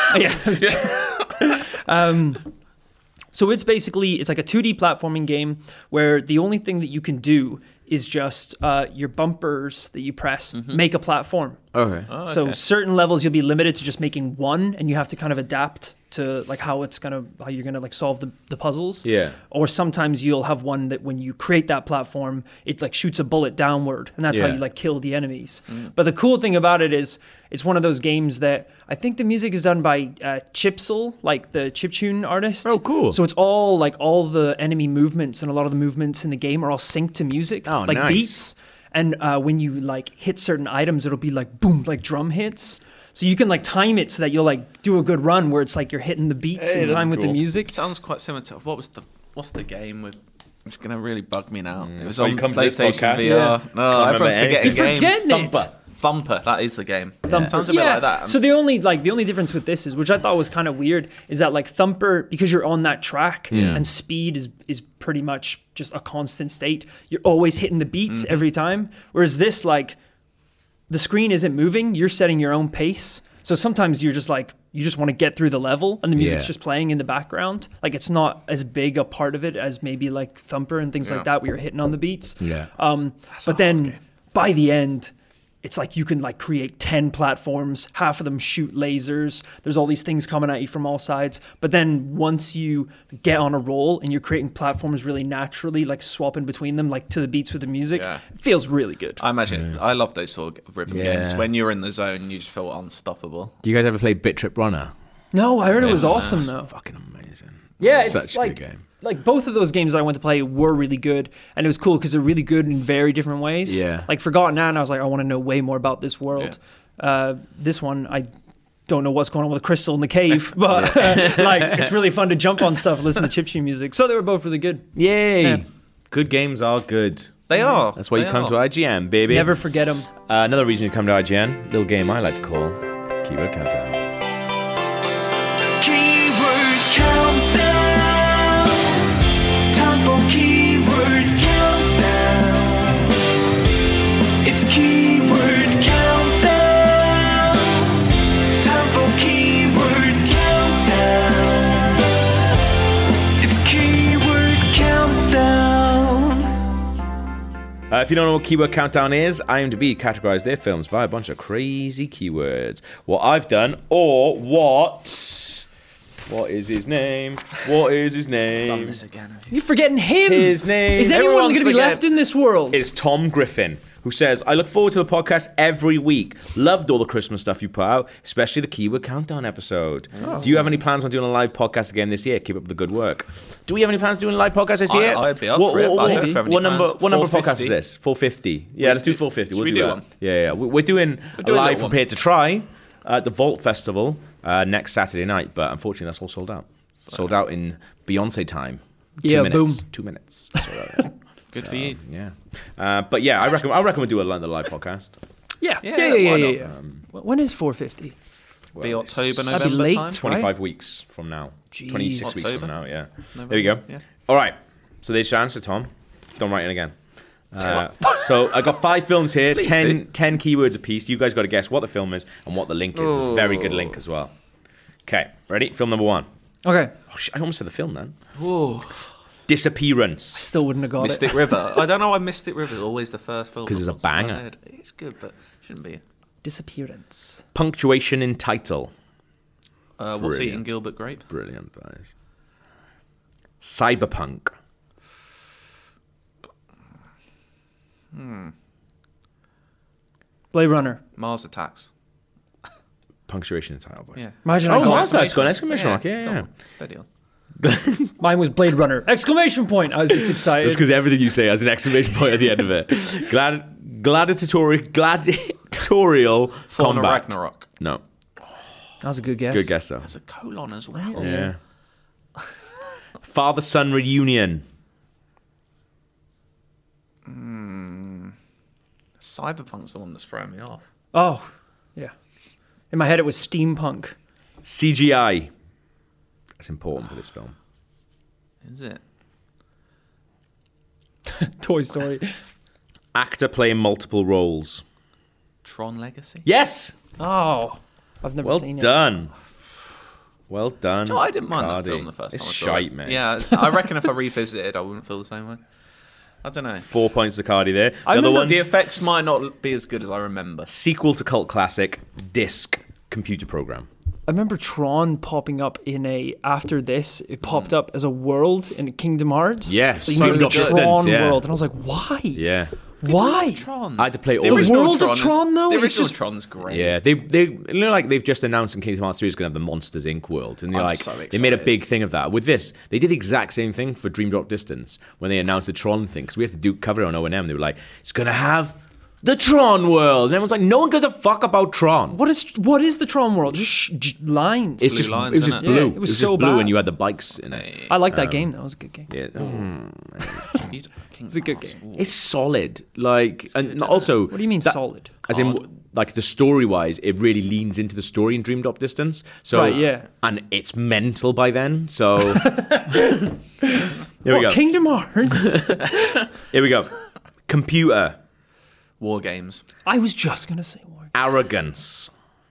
So it's like a 2D platforming game where the only thing that you can do is just your bumpers that you press make a platform. Okay. So certain levels you'll be limited to just making one, and you have to kind of adapt to like how you're gonna like solve the puzzles. Yeah. Or sometimes you'll have one that when you create that platform, it like shoots a bullet downward, and that's how you like kill the enemies. But the cool thing about it is it's one of those games that I think the music is done by Chipsel, like the chiptune artist. Oh, cool. So it's all the enemy movements and a lot of the movements in the game are all synced to music, Oh, like nice. beats. And when you like hit certain items, it'll be like boom, like drum hits. So you can like time it so that you'll like do a good run where it's like you're hitting the beats in time with the music. It sounds quite similar to what's the game with? It's gonna really bug me now. It was Oh, on you come to this PlayStation podcast? VR. Yeah. No, Can't everyone's remember forgetting anything. You're games. forgetting it. Thumper, that is the game. Thumper. Sounds a bit like that. So the only difference with this is, which I thought was kind of weird, is that like Thumper, because you're on that track and speed is pretty much just a constant state. You're always hitting the beats every time. Whereas this, like, the screen isn't moving. You're setting your own pace. So sometimes you're just like, you just want to get through the level and the music's just playing in the background. Like it's not as big a part of it as maybe like Thumper and things like that where you're hitting on the beats. Yeah. But then by the end, it's like you can like create 10 platforms, half of them shoot lasers. There's all these things coming at you from all sides. But then once you get on a roll and you're creating platforms really naturally, like swapping between them, like to the beats with the music, it feels really good. I imagine I love those sort of rhythm games. When you're in the zone, you just feel unstoppable. Do you guys ever play Bit Trip Runner? No, I heard it was awesome though. Fucking amazing. Yeah, it's such like, a good game. Like both of those games I went to play were really good, and it was cool because they're really good in very different ways. Yeah. Like Forgotten Anne, I was like, I want to know way more about this world. This one, I don't know what's going on with Crystal in the cave, but like it's really fun to jump on stuff, listen to chiptune music. So they were both really good. Yay! Yeah. Good games are good. They are. That's why you They come are. to IGN, baby. Never forget them. Another reason to come to IGN, little game I like to call Keyword Countdown. Keyword countdown. Time for keyword countdown. It's keyword countdown. Time for keyword countdown. It's keyword countdown. If you don't know what Keyword Countdown is, IMDb categorized their films via a bunch of crazy keywords. What I've done, or what is his name? What is his name? Done this again. You're forgetting him. His name. Is anyone Everyone's going to be forgetting- left in this world? It's Tom Griffin, who says, I look forward to the podcast every week. Loved all the Christmas stuff you put out, especially the Keyword Countdown episode. Do you have any plans on doing a live podcast again this year? Keep up the good work. Do we have any plans on doing a live podcast this year? I'd be up for it, but I don't know if I have any What number of plans. podcasts is this? 450. Yeah, let's do 450. Should we do do that. one? Yeah. We're doing a do a live little one. Prepare to Try at the Vault Festival next Saturday night, but unfortunately that's all sold out. Sold out in Beyonce time. 2 minutes. boom. 2 minutes. Sold out. Good for you. Yeah. But yeah, I reckon we'll do a live podcast. yeah. Yeah, why not? When is 450? Be October, That'd be November late, time. right? 25 weeks from now. Jeez. 26 weeks October? from now, yeah. November, There you go. yeah. All right. So there's your answer, Tom. Don't write it again. So I got 5 films here, Please 10 keywords apiece. You guys got to guess what the film is and what the link is. A very good link as well. Okay, ready? Film number 1. Okay. Oh, shit, I almost said the film then. Whoa. Disappearance. Still wouldn't have got Mystic it. River. I don't know why Mystic River is always the first film. 'Cause it's a that pops in my banger. head. It's good, but shouldn't be. Disappearance. Punctuation in title. What's Brilliant. Eating Gilbert Grape? Brilliant, guys. Cyberpunk. Blade Runner. Mars Attacks. Punctuation in title, boys. Yeah. Imagine I Oh, got Mars Attacks. Got an exclamation mark. come Yeah. on, steady on. Mine was Blade Runner. Exclamation point. I was just excited. It's because everything you say has an exclamation point at the end of it. Gladiatorial Fauna combat. Ragnarok. No. That was a good guess. Good guess, though. There's a colon as well. Yeah. Father-son reunion. Cyberpunk's the one that's throwing me off. Oh, yeah. In my head, it was steampunk. CGI. That's important for this film. Is it? Toy Story. Actor playing multiple roles. Tron Legacy? Yes. Oh, I've never Well seen it. done. Well done. No, I didn't mind Cardi. that film the first time It's I saw shite, it. mate. Yeah, I reckon if I revisited, I wouldn't feel the same way. I don't know. 4 points to Cardi there. I The other remember one's The effects might not be as good as I remember. sequel to cult classic Disc computer program. I remember Tron popping up in after this, it popped up as a world in Kingdom Hearts. Yeah, so you know, Dream the of Distance, Tron yeah. world. And I was like, why? Yeah. Why? Tron. I had to play all The the original world of is- Tron, though, The it's original just- Tron's great. Yeah, they you know, like they've just announced in Kingdom Hearts 3 is going to have the Monsters Inc. world, and they're I'm like so they made a excited. big thing of that. With this, they did the exact same thing for Dream Drop Distance when they announced the Tron thing, because we had to cover it on O&M. They were like, it's going to have the Tron world, and everyone's like, no one gives a fuck about Tron. What is the Tron world? Just lines. It's Blue just lines, it was just innit? blue. Yeah, it was so just blue, bad. and you had the bikes in it. I like that game. That was a good game. Yeah. It's a good game. It's solid, like, and also. What do you mean solid? As in, like the story-wise, it really leans into the story in Dream Drop Distance. So, Right, yeah. and it's mental by then. So, here we go. Kingdom Hearts. Here we go. Computer War Games. I was just gonna say war. arrogance,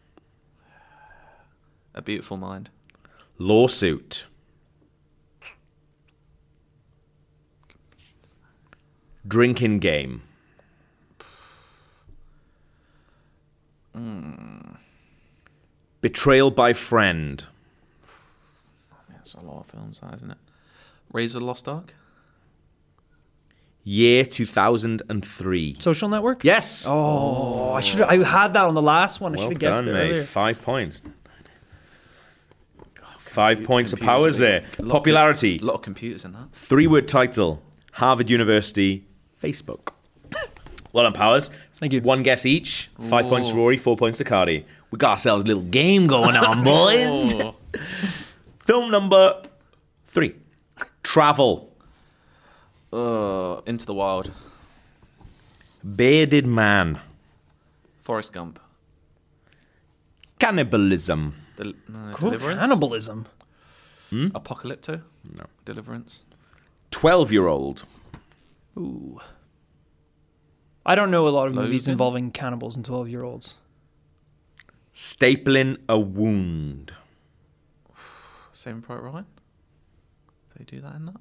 A Beautiful Mind. lawsuit, drinking game, betrayal by friend, That's a lot of films, that, isn't it? Razor Lost Ark. year 2003. Social Network. Yes. Oh, I should. I had that on the last one. I should Well have guessed done, it mate. earlier. 5 points. 5 points of computers powers there. league. Popularity. A lot of computers in that. 3-word title. Harvard University. Facebook. Well done, Powers. Thank you. 1 guess each. 5 points to Rory, 4 points to Cardi. We got ourselves a little game going on, boys. Film number 3. Travel. Into the Wild. Bearded Man. Forrest Gump. Cannibalism. Deliverance. Cannibalism. Apocalypto. No. Deliverance. 12-year-old. Ooh. I don't know a lot of movies Logan? involving cannibals and 12-year-olds. Stapling a wound. Saving Private Ryan. They do that in that.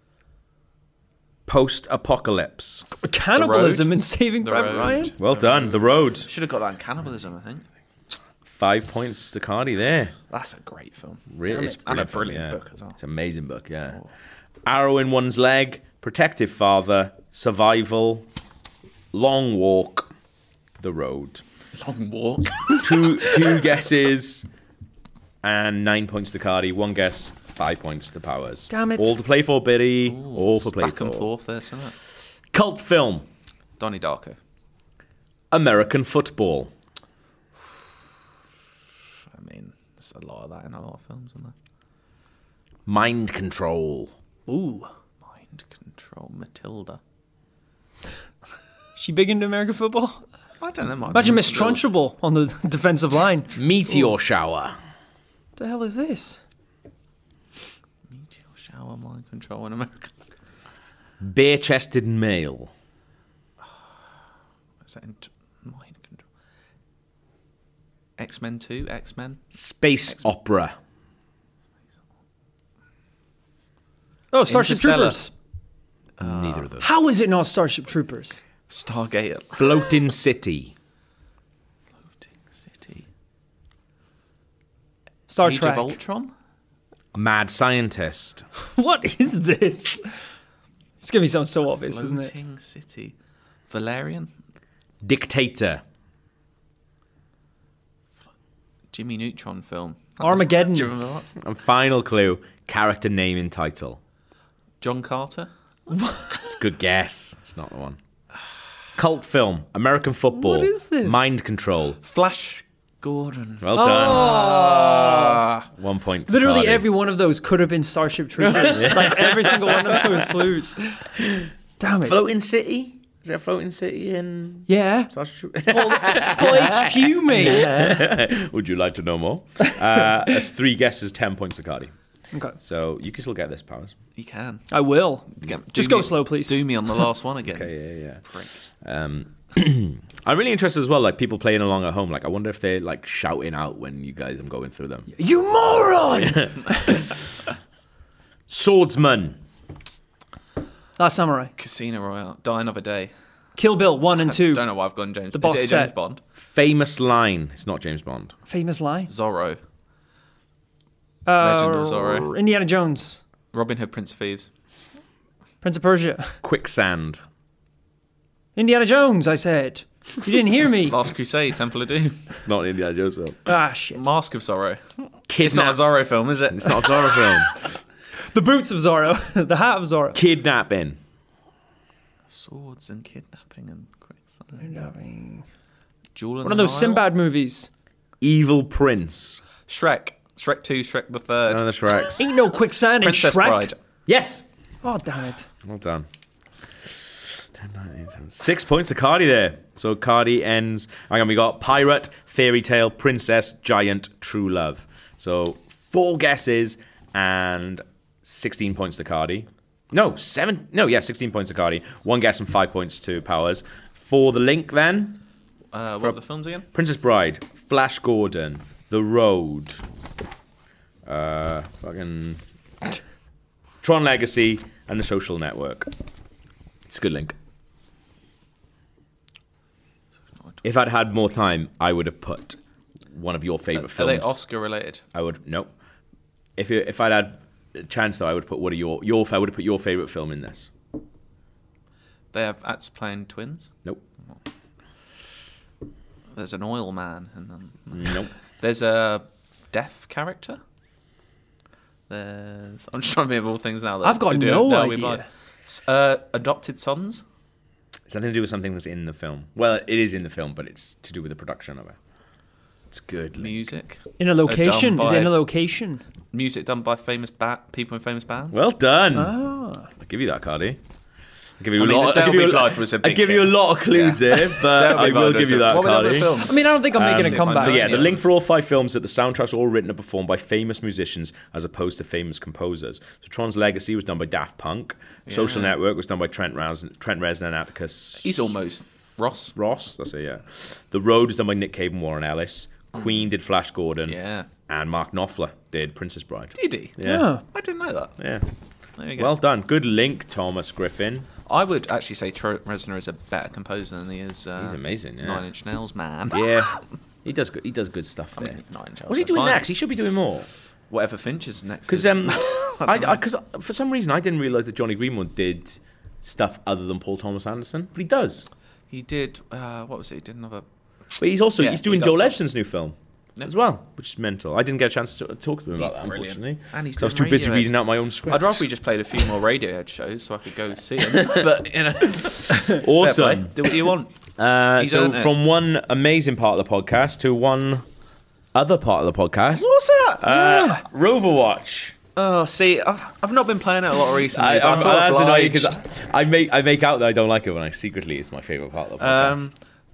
Post-apocalypse. Cannibalism Road. and Saving The Private Road. Ryan. Well done. The Road. Should have got that in Cannibalism, I think. 5 points to Cardi there. That's a great film. Really, it's And a brilliant, brilliant yeah. book as well. It's an amazing book, yeah. Arrow in one's leg, protective father, survival, long walk, the road. Long Walk. Two guesses, and 9 points to Cardi. 1 guess, 5 points to Powers. Damn it. All to play for, Biddy. All for play Back and for. forth there, isn't it? Cult film, Donnie Darko. American football, I mean, there's a lot of that in a lot of films, isn't there? mind control, Ooh. Mind Control. Matilda. She big into American football? I don't know. Imagine Miss Trunchbull on the defensive line. Meteor shower. What the hell is this? Meteor shower, mind control in America. Bare-chested male. Is that in mind control? X-Men 2? X-Men? Space opera. Oh, Starship Interstellar. Troopers. Neither of those. How is it not Starship Troopers? Stargate. Floating city. Floating City. Star Age Trek. of Ultron? Mad scientist. What is this? It's gonna be something so obvious, isn't it? Floating City. Valerian? Dictator. Jimmy Neutron film. Armageddon. Do you remember that? And final clue, character name and title. John Carter? It's a good guess. It's not the one. Cult film, American football. What is this? Mind control. Flash Gordon. Well done. 1 point. To Literally Cardi. every one of those could have been Starship Troopers. Like every single one of those clues. Damn it. Floating city? Is there a floating city in Yeah. Starship? It's called HQ, mate. Would you like to know more? That's 3 guesses, 10 points to Cardi. Okay. So you can still get this, Powers. You can. I will. Just Do go me- slow, please. Do me on the last one again. Okay, yeah. Prick. I'm really interested as well, like people playing along at home. Like I wonder if they're like shouting out when you guys are going through them. You moron! Swordsman. Last Samurai. Casino Royale. Die Another Day. Kill Bill 1 and 2. Don't know why I've gone James. The Is box it a set. James Bond? Famous line. It's not James Bond. Famous line. Zorro. Legend of Zorro. Indiana Jones. Robin Hood, Prince of Thieves. Prince of Persia. Quicksand. Indiana Jones, I said. You didn't hear me. Last Crusade, Temple of Doom. It's not an Indiana Jones film. Ah, shit. Mask of Zorro. It's not a Zorro film, is it? It's not a Zorro film. The boots of Zorro. The hat of Zorro. Kidnapping. Swords and kidnapping and quicksand. Jewel in One of the those Nile? Sinbad movies. Evil Prince. Shrek. Shrek 2, Shrek the Third. None of the Shreks. Ain't no quicksand in Princess Shrek. Bride. Yes. Oh, damn it. Well done. 10, 9, 8, 7. 6 points to Cardi there. So Cardi ends. Hang on, we got Pirate, Fairy Tale, Princess, Giant, True Love. So 4 guesses and 16 points to Cardi. No, 7. No, yeah, 16 points to Cardi. 1 guess and 5 points to Powers. For the link then, What are the films again? Princess Bride, Flash Gordon, The Road, fucking Tron Legacy, and The Social Network. It's a good link. If I'd had more time, I would have put one of your favorite Are films. they Oscar related? I would nope. If I'd had a chance though, I would put one of your I would have put your favorite film in this. They have actors playing twins. Nope. There's an oil man in them. Nope. There's a deaf character. I'm just trying to think of all things now. That I've got to do no now with idea. Adopted Sons. It's nothing to do with something that's in the film. Well, it is in the film, but it's to do with the production of it. It's good. Link. Music. In a location? done Is it in by- a location? Music done by famous people in famous bands. Well done. Ah. I'll give you that, Cardi. I'll give you I a mean, lot. the I'll give Delby you Blood was a I'll big give you a hit. lot of clues Yeah. there, but I Delby will Blood give was you a- that, what were the other Cardi. films? I mean, I don't think I'm making a so comeback. So yeah, the Yeah. link for all 5 films that the soundtracks are all written and performed by famous musicians as opposed to famous composers. So Tron's Legacy was done by Daft Punk. Social Network was done by Trent Reznor and Atticus. He's almost Ross. That's it. Yeah. The Road was done by Nick Cave and Warren Ellis. Queen did Flash Gordon. Yeah. And Mark Knopfler did Princess Bride. Did he? Yeah. Oh. I didn't know that. Yeah. There you go. Well done. Good link, Thomas Griffin. I would actually say Trent Reznor is a better composer than he is. He's amazing, yeah. 9 Inch Nails man. Yeah. He does good stuff there. mean, 9 Inch Nails What's he are doing fine. next? He should be doing more. Whatever Finch is next. Because is- because for some reason I didn't realise that Johnny Greenwood did stuff other than Paul Thomas Anderson, but he does. he did. What was it? He did another. But he's also Yeah, he's doing he does Joel stuff. Edgerton's new film Yeah. as well, which is mental. I didn't get a chance to talk to him about that, Brilliant. unfortunately. And he's 'Cause I was too doing busy Radiohead. reading out my own script. I'd rather we just played a few more Radiohead shows so I could go see him. But you know, fair play. Awesome. Do what you want. He's So earned it. from one amazing part of the podcast to one other part of the podcast, What's that? Roverwatch. Oh, see, I've not been playing it a lot recently. but I feel That's annoying obliged. because I make out that I don't like it when I secretly it's my favourite part of the podcast.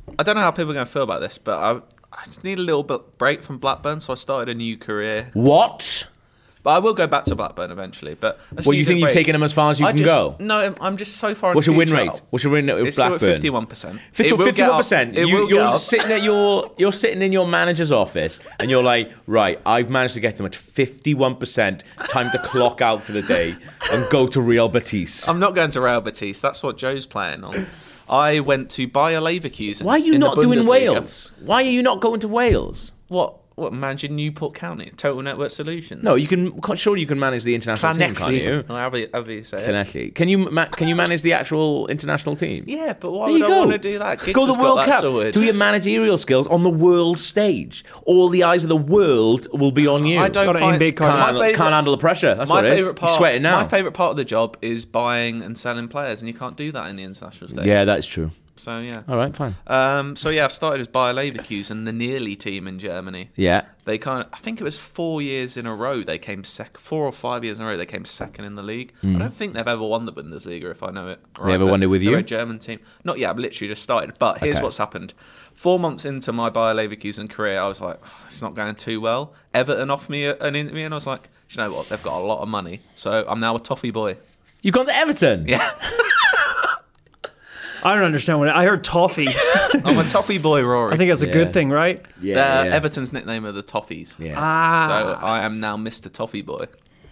I don't know how people are going to feel about this, but I just need a little bit break from Blackburn, so I started a new career. What? But I will go back to Blackburn eventually. But Well, you think you've taken them as far as you can go? No, I'm just so far. What's in your win the future. rate? What's your win rate with It's still Blackburn? at 51%. 51%. You're You're sitting at you're sitting in your manager's office, and you're like, right, I've managed to get them at 51%. Time to clock out for the day and go to Real Betis. I'm not going to Real Betis. That's what Joe's playing on. I went to Bayer Leverkusen. Why are you in the not doing Bundesliga. Wales? Why are you not going to Wales? What managing Newport County? Total Network Solutions. No, you can. Surely you can manage the international team, can't you? Or however you say it. Llanelli. Can you manage the actual international team? Yeah, but why There would you I go. want to do that? Giggs Go to has the World got that Cup. sorted. Do your managerial skills on the world stage. All the eyes of the world will be on you. I don't Got an find aim-big card. Can't handle the pressure. That's what it is. favorite part. You're sweating now. My favourite part of the job is buying and selling players, and you can't do that in the international stage. Yeah, that's true. So yeah. All right, fine. So yeah, I've started as Bayer Leverkusen, the nearly team in Germany. Yeah. They I think it was 4 years in a row they came 4 or 5 years in a row they came second in the league. I don't think they've ever won the Bundesliga, if I know it right. They ever but won it with they're you? a German team. Not yet, I've literally just started. But here's Okay. what's happened. 4 months into my Bayer Leverkusen career, I was like, it's not going too well. Everton offered me an interview, and I was like, do you know what? They've got a lot of money. So I'm now a toffee boy. You've gone to Everton? Yeah. I don't understand what I heard. Toffee. I'm a toffee boy, Rory. I think that's a Yeah. good thing, right? Yeah. Everton's nickname are the Toffees. Yeah. So I am now Mr. Toffee Boy.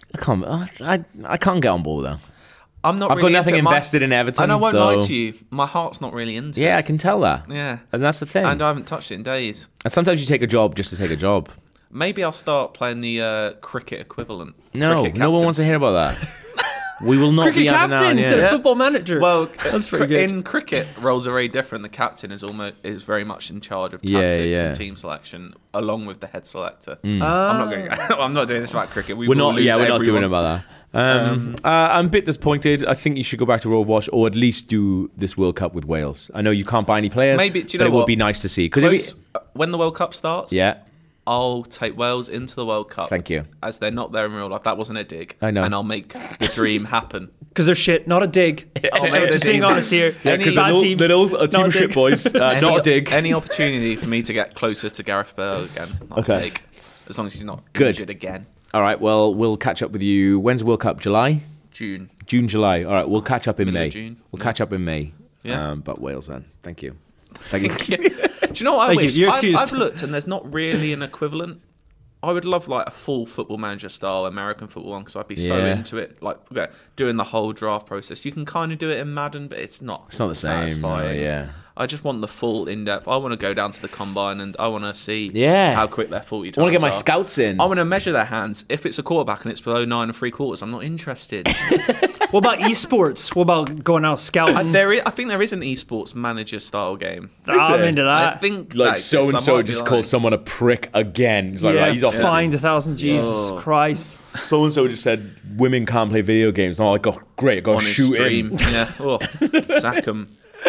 I can't get on board though. I'm not. I've really got nothing into it. invested in Everton. And I won't so... lie to you, my heart's not really into it. Yeah, I can tell that. Yeah. And that's the thing. And I haven't touched it in days. And sometimes you take a job just to take a job. Maybe I'll start playing the cricket equivalent. No, Cricket no one captain. wants to hear about that. We will not Cricket be having that. captain on instead here. of football manager. Well, That's pretty good. In cricket, roles are very different. The captain is very much in charge of Yeah, tactics yeah. and team selection, along with the head selector. Mm. I'm not doing this about cricket. We're not doing everyone. about that. I'm a bit disappointed. I think you should go back to Overwatch or at least do this World Cup with Wales. I know you can't buy any players. Maybe, do you but know it would what? be nice to see. Because When the World Cup starts, yeah, I'll take Wales into the World Cup. Thank you. As they're not there in real life. That wasn't a dig. I know. And I'll make the dream happen. Because they're shit, not a dig. I'll So make the just being dig. honest here. yeah, because Bad team, they're all a team not of a shit dig. boys. Not a dig. Any opportunity for me to get closer to Gareth Bale again, I'll Okay. take. As long as he's not Good. injured again. All right. Well, we'll catch up with you. When's the World Cup? July, June. July. All right. We'll catch up in Middle May. of June. We'll Yeah. catch up in May. Yeah. But Wales then. Thank you. Thank you. Do you know what I Thank you. wish? You're excused. I've looked and there's not really an equivalent. I would love like a full Football Manager style American football one because I'd be so Yeah. into it. Like doing the whole draft process. You can kind of do it in Madden, but it's not. It's not the same. satisfying. No, yeah. I just want the full in-depth. I want to go down to the combine and I want to see Yeah. how quick their 40 times I want to get my are. scouts in. I want to measure their hands. If it's a quarterback and it's below 9 3/4, I'm not interested. What about esports? What about going out scouting? I think there is an esports manager style game. I'm into that. I think Like that so exists. and I so might be just lying. called someone a prick again. He's like, yeah, right, he's off. fined 1,000. Jesus Oh. Christ. So and so just said women can't play video games. And I'm like, oh, great, go on his shoot stream. him. Yeah. Oh, sack him.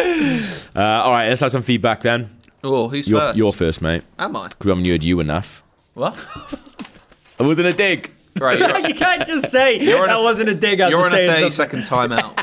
All right, let's have some feedback then. Oh, who's You're, first? you're first, mate. Am I? Because I haven't heard you enough. What? I wasn't a dig. Right. You can't just say You're on that a- wasn't a dig. You're on a saying 30-second timeout.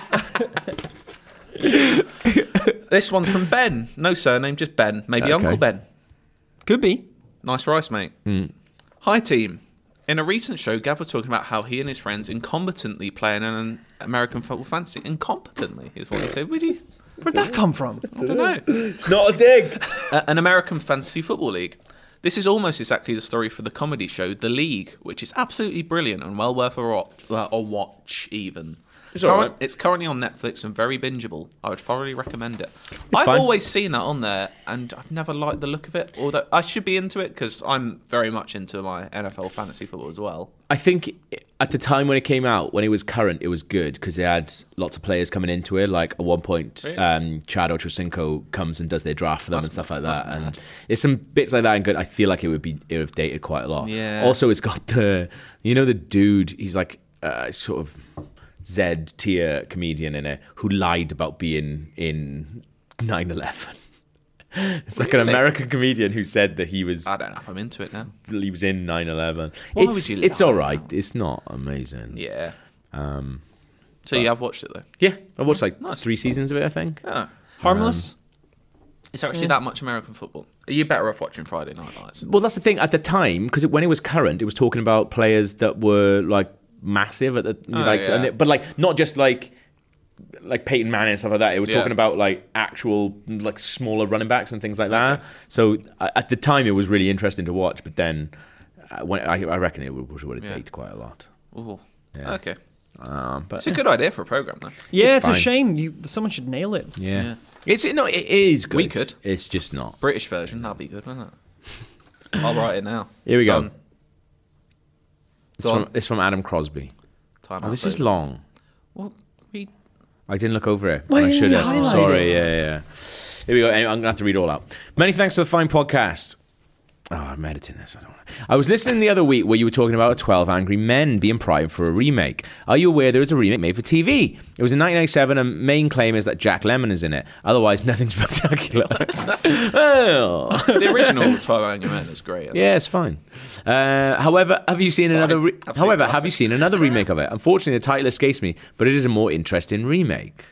This one's from Ben. No surname, just Ben. Maybe Okay. Uncle Ben. Could be. Nice rice, mate. Hi, team. In a recent show, Gav was talking about how he and his friends incompetently play in an American football fantasy. Incompetently is what he said. Where'd that come from? I don't know. It's not a dig. An American fantasy football league. This is almost exactly the story for the comedy show The League, which is absolutely brilliant and well worth a watch even. alright. It's currently on Netflix and very bingeable. I would thoroughly recommend it. I've fine. always seen that on there, and I've never liked the look of it. Although I should be into it because I'm very much into my NFL fantasy football as well. I think at the time when it came out, when it was current, it was good because they had lots of players coming into it. Like at one point, Really? Chad Ochocinco comes and does their draft for them and stuff like that. that's And mad. there's some bits like that and good. I feel like it would have dated quite a lot. Yeah. Also, it's got the dude. He's like sort of Z tier comedian in it who lied about being in 9/11. It's like an Really? American comedian who said that he was I don't know if I'm into it now. in 9/11. Why It's would you it's lie all right. It's not amazing. Yeah. Um, So you have watched it though? yeah, I watched like 3 seasons of it, I think. Oh. Harmless. Is there actually that much American football? Are you better off watching Friday Night Lights? Well, that's the thing. At the time, because when it was current, it was talking about players that were like massive at the yeah. but like not just like Peyton Manning and stuff like that. It was talking about like actual like smaller running backs and things like that. So at the time, it was really interesting to watch. But then, when I reckon it would have dated quite a lot. Ooh. Yeah. Okay. But It's a good idea for a program, though. Yeah, it's a fine. shame. Someone should nail it. yeah. It is good. We could. It's just not. British version, that'd be good, wouldn't it? I'll write it now. Here we go. Done. It's from Adam Crosby. Time Oh, out, this is baby. long. Well, read. I didn't look over it. Why I didn't should you have. highlight Sorry. Yeah. Here we go. Anyway, I'm going to have to read it all out. Many thanks for the fine podcast. Oh, I'm editing this. I was listening the other week where you were talking about 12 Angry Men being primed for a remake. Are you aware there is a remake made for TV? It was in 1997 and main claim is that Jack Lemmon is in it. Otherwise, nothing spectacular. Well. The original 12 Angry Men is great. Yeah, it's fine. However, have you seen It's another? fine. Absolute Have you classic. seen another remake of it? Unfortunately, the title escapes me, but it is a more interesting remake.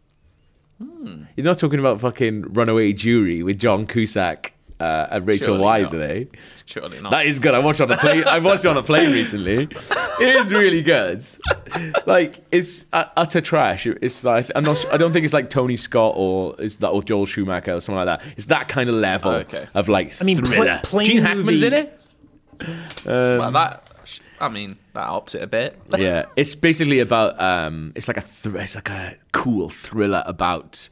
You're not talking about fucking Runaway Jury with John Cusack and Rachel Surely Weisz, not. are they? Surely not. That is good. I watched it on a plane. I watched it on a plane recently. It is really good. Like it's utter trash. It's like I don't think it's like Tony Scott or Joel Schumacher or something like that. It's that kind of level of like thriller. plain Gene Hackman's movie. in it. Well, that helps it a bit. Yeah, it's basically about it's like a cool thriller about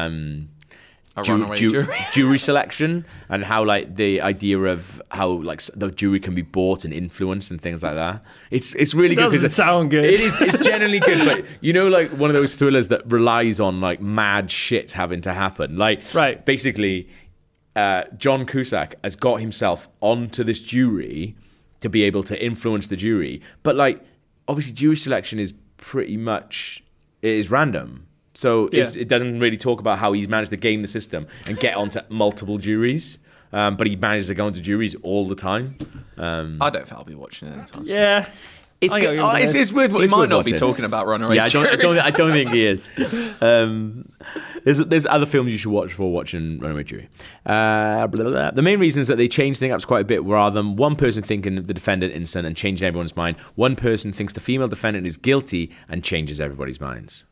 A runaway jury. jury selection and how like the idea of how like the jury can be bought and influenced and things like that. It's really good. Doesn't sound good. It is. It's generally good, but you know, like one of those thrillers that relies on like mad shit having to happen. Like Right. basically, John Cusack has got himself onto this jury to be able to influence the jury, but like obviously jury selection is pretty much it is random. So it doesn't really talk about how he's managed to game the system and get onto multiple juries. But he manages to go into juries all the time. I don't think I'll be watching it anytime. Yeah. It's I good. gotta go with It's worth. He It's might worth not be watching. talking about Runaway Yeah, Jury. I don't think he is. There's other films you should watch before watching Runaway Jury. Blah, blah, blah. The main reason is that they changed things up quite a bit. Rather than one person thinking the defendant innocent and changing everyone's mind, one person thinks the female defendant is guilty and changes everybody's minds.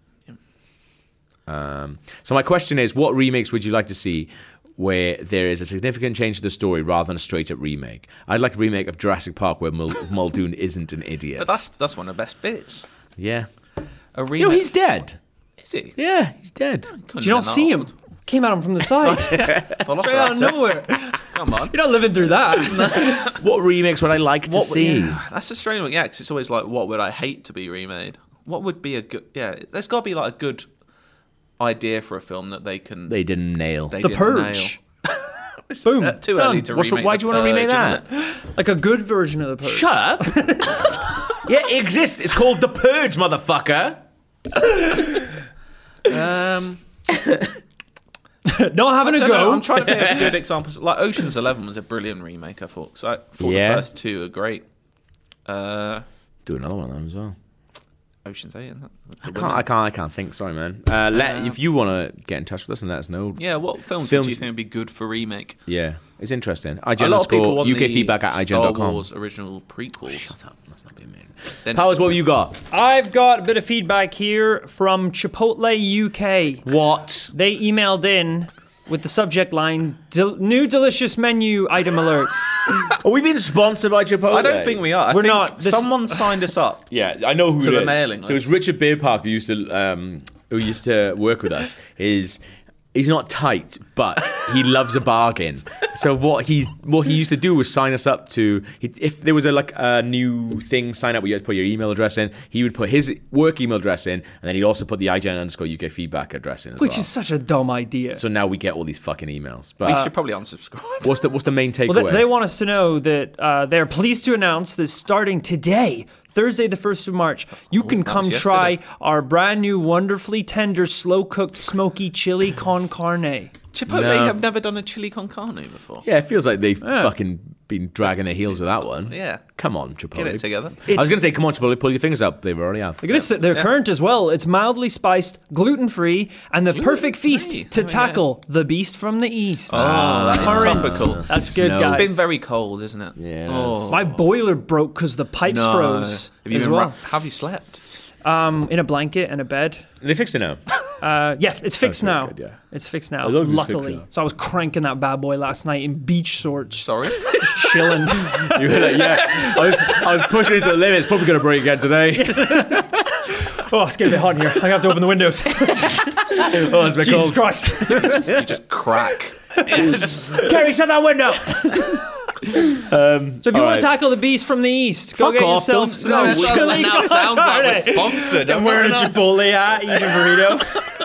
So my question is, what remakes would you like to see where there is a significant change to the story rather than a straight-up remake? I'd like a remake of Jurassic Park where Muldoon isn't an idiot. But that's one of the best bits. Yeah. A remake. You know, he's dead. Is he? Yeah, he's dead. Did you not see him? Came at him from the side. Velociraptor. Straight out of nowhere. Come on. You're not living through that. What remakes would I like to see? That's a strange one. Yeah, because it's always like, what would I hate to be remade? What would be a good? Yeah, there's got to be like a good idea for a film that they can. They didn't nail. The didn't Purge. nail. Boom. Too Done. early to remake. Why do you want to remake that? Like a good version of the Purge. Shut up. Yeah, it exists. It's called The Purge, motherfucker. Not having a I don't go. know, I'm trying to think of good examples. Like Ocean's 11 was a brilliant remake. I thought. So I thought Yeah. the first two are great. Do another one of them as well. Ocean's 8. Isn't I that? can't think. Sorry, man. If you want to get in touch with us and let us know. Yeah, what films Films- do you think would be good for remake? Yeah, it's interesting. A lot of people want UK the feedback at Star IGN.com. Wars original prequels. Shut up. That's not being mean. Then- Powers, what have you got? I've got a bit of feedback here from Chipotle UK. What? They emailed in with the subject line, new delicious menu item alert. Are we being sponsored by Chipotle? I don't think we are. I We're think not. This- Someone signed us up. Yeah, I know who To it the is. mailing So it's list. Richard Beerpark who used to work with us. He's not tight, but he loves a bargain. So what he used to do was sign us up to. If there was a new thing, sign up where you had to put your email address in. He would put his work email address in, and then he'd also put the IGN_UK feedback address in as Which well. is such a dumb idea. So now we get all these fucking emails. We But should probably unsubscribe. what's the main takeaway? Well, they want us to know that they're pleased to announce that starting today, Thursday, the 1st of March, you can that come was try yesterday. our brand new, wonderfully tender, slow-cooked, smoky chili con carne. Chipotle No. have never done a chili con carne before. Yeah, it feels like they fucking been dragging their heels with that one. Yeah. Come on, Chipotle. Get it together. I was going to say, come on, Chipotle, pull your fingers up. They've already have. Look at this. They're current as well. It's mildly spiced, gluten-free, and the perfect feast to tackle the beast from the east. Oh, that is Current. topical. That's good, No. guys. It's been very cold, isn't it? Yeah, it Oh. My boiler broke because the pipes froze Have you as been well. have you slept? In a blanket and a bed. They fixed it now. Yeah, it's fixed very now. good, yeah. It's fixed now, As long as it's luckily. fixed now. So I was cranking that bad boy last night in beach shorts. Sorry. Just chilling. You were like, yeah. I was pushing it to the limit. It's probably going to break again today. Oh, it's getting a bit hot in here. I have to open the windows. Oh, it's been Jesus cold. Christ. You just crack. Kerry, shut that window. So if you want to tackle the beast from the east, go Fuck get off, yourself don't- some No, it chili. now sounds like we're sponsored. I'm wearing a Chipotle hat, eating a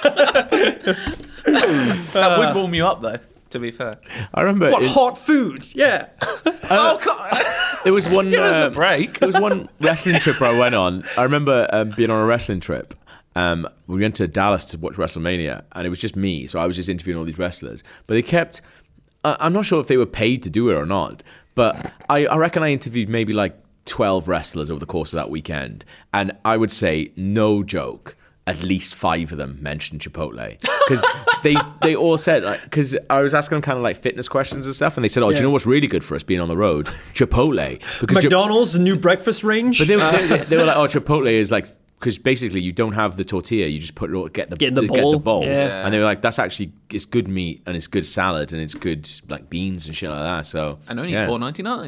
burrito. That would warm you up, though. To be fair. I remember What, hot food? Yeah. Oh God! there was one. Give us a break. There was one wrestling trip I went on. I remember being on a wrestling trip. We went to Dallas to watch WrestleMania, and it was just me. So I was just interviewing all these wrestlers. But they kept. I'm not sure if they were paid to do it or not, but I reckon I interviewed maybe like 12 wrestlers over the course of that weekend, and I would say, no joke, at least 5 of them mentioned Chipotle, because they all said, because I was asking them kind of like fitness questions and stuff, and they said, do you know what's really good for us being on the road? Chipotle. Because McDonald's, new breakfast range. but they were like, Chipotle is like, because basically you don't have the tortilla, you just put it, get the bowl. Yeah. And they were like, that's actually, it's good meat and it's good salad and it's good like beans and shit like that. So And only yeah.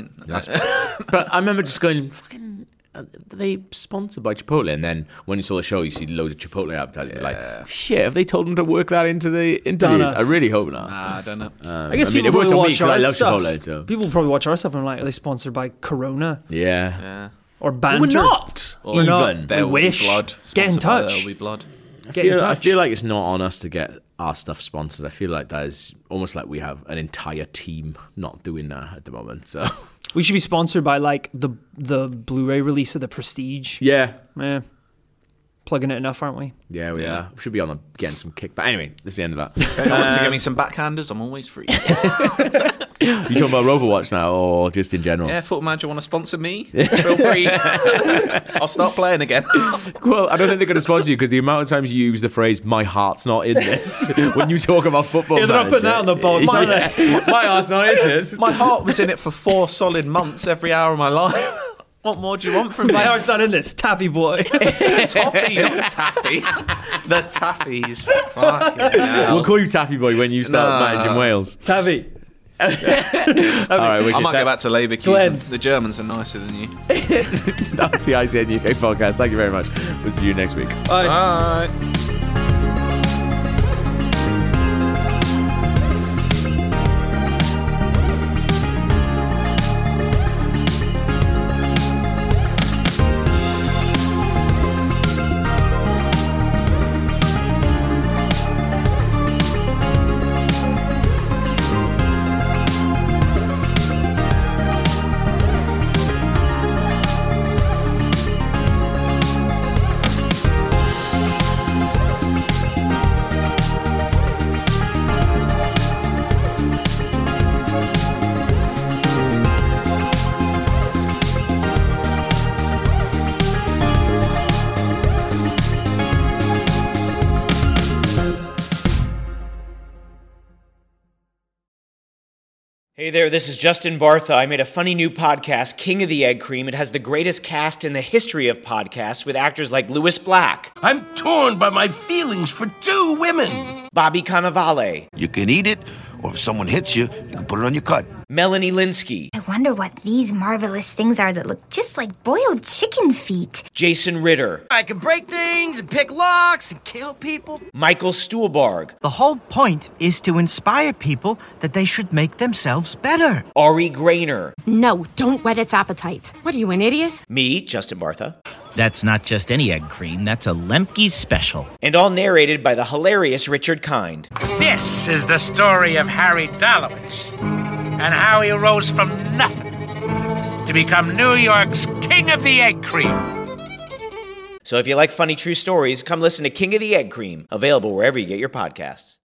$4.99. But I remember just going, fucking, are they sponsored by Chipotle? And then when you saw the show, you see loads of Chipotle advertising. You're like, shit, have they told them to work that into the interviews? us. I really hope not. I don't know. I guess mean, people it worked probably on me watch 'cause I our love stuff. Chipotle, so. People probably watch our stuff and are like, are they sponsored by Corona Yeah. Yeah. or Banter? We're not. We're not. Even. There will wish. be blood. Get in Sponsored by touch. There will be blood. Get in I touch. feel like it's not on us to get our stuff sponsored. I feel like that is almost like we have an entire team not doing that at the moment. So we should be sponsored by like the Blu-ray release of The Prestige. yeah. Yeah. Plugging it enough, aren't we? Yeah, we are. We should be on the getting some kickback. Anyway, this is the end of that. If anyone wants to give me some backhanders, I'm always free. You talking about Overwatch now, or just in general? Yeah, Football Manager want to sponsor me? Feel free. I'll start playing again. Well, I don't think they're going to sponsor you because the amount of times you use the phrase "my heart's not in this" when you talk about football. Yeah, they're not putting that on the box, are they? My heart's not in this. My heart was in it for 4 solid months every hour of my life. What more do you want from me? My heart's not in this. Taffy boy. Toffee, not taffy. The taffies. Fucking hell. We'll call you Taffy Boy when you start managing Wales. Taffy. All right, wicked. I might go back to Leverkusen. Glenn. The Germans are nicer than you. That's the ICN UK podcast. Thank you very much. We'll see you next week. Bye. Hey there, this is Justin Bartha. I made a funny new podcast, King of the Egg Cream. It has the greatest cast in the history of podcasts with actors like Louis Black, I'm torn by my feelings for 2 women. Bobby Cannavale, You can eat it, or if someone hits you, you can put it on your cut. Melanie Linsky, I wonder what these marvelous things are that look just like boiled chicken feet. Jason Ritter, I can break things and pick locks and kill people. Michael Stuhlbarg, The whole point is to inspire people that they should make themselves better. Ari Grainer, No, don't whet its appetite. What are you, an idiot? me, Justin Bartha, That's not just any egg cream, that's a Lemke's special. and all narrated by the hilarious Richard Kind. This is the story of Harry Dalowitz and how he rose from nothing to become New York's King of the Egg Cream. So if you like funny true stories, come listen to King of the Egg Cream, available wherever you get your podcasts.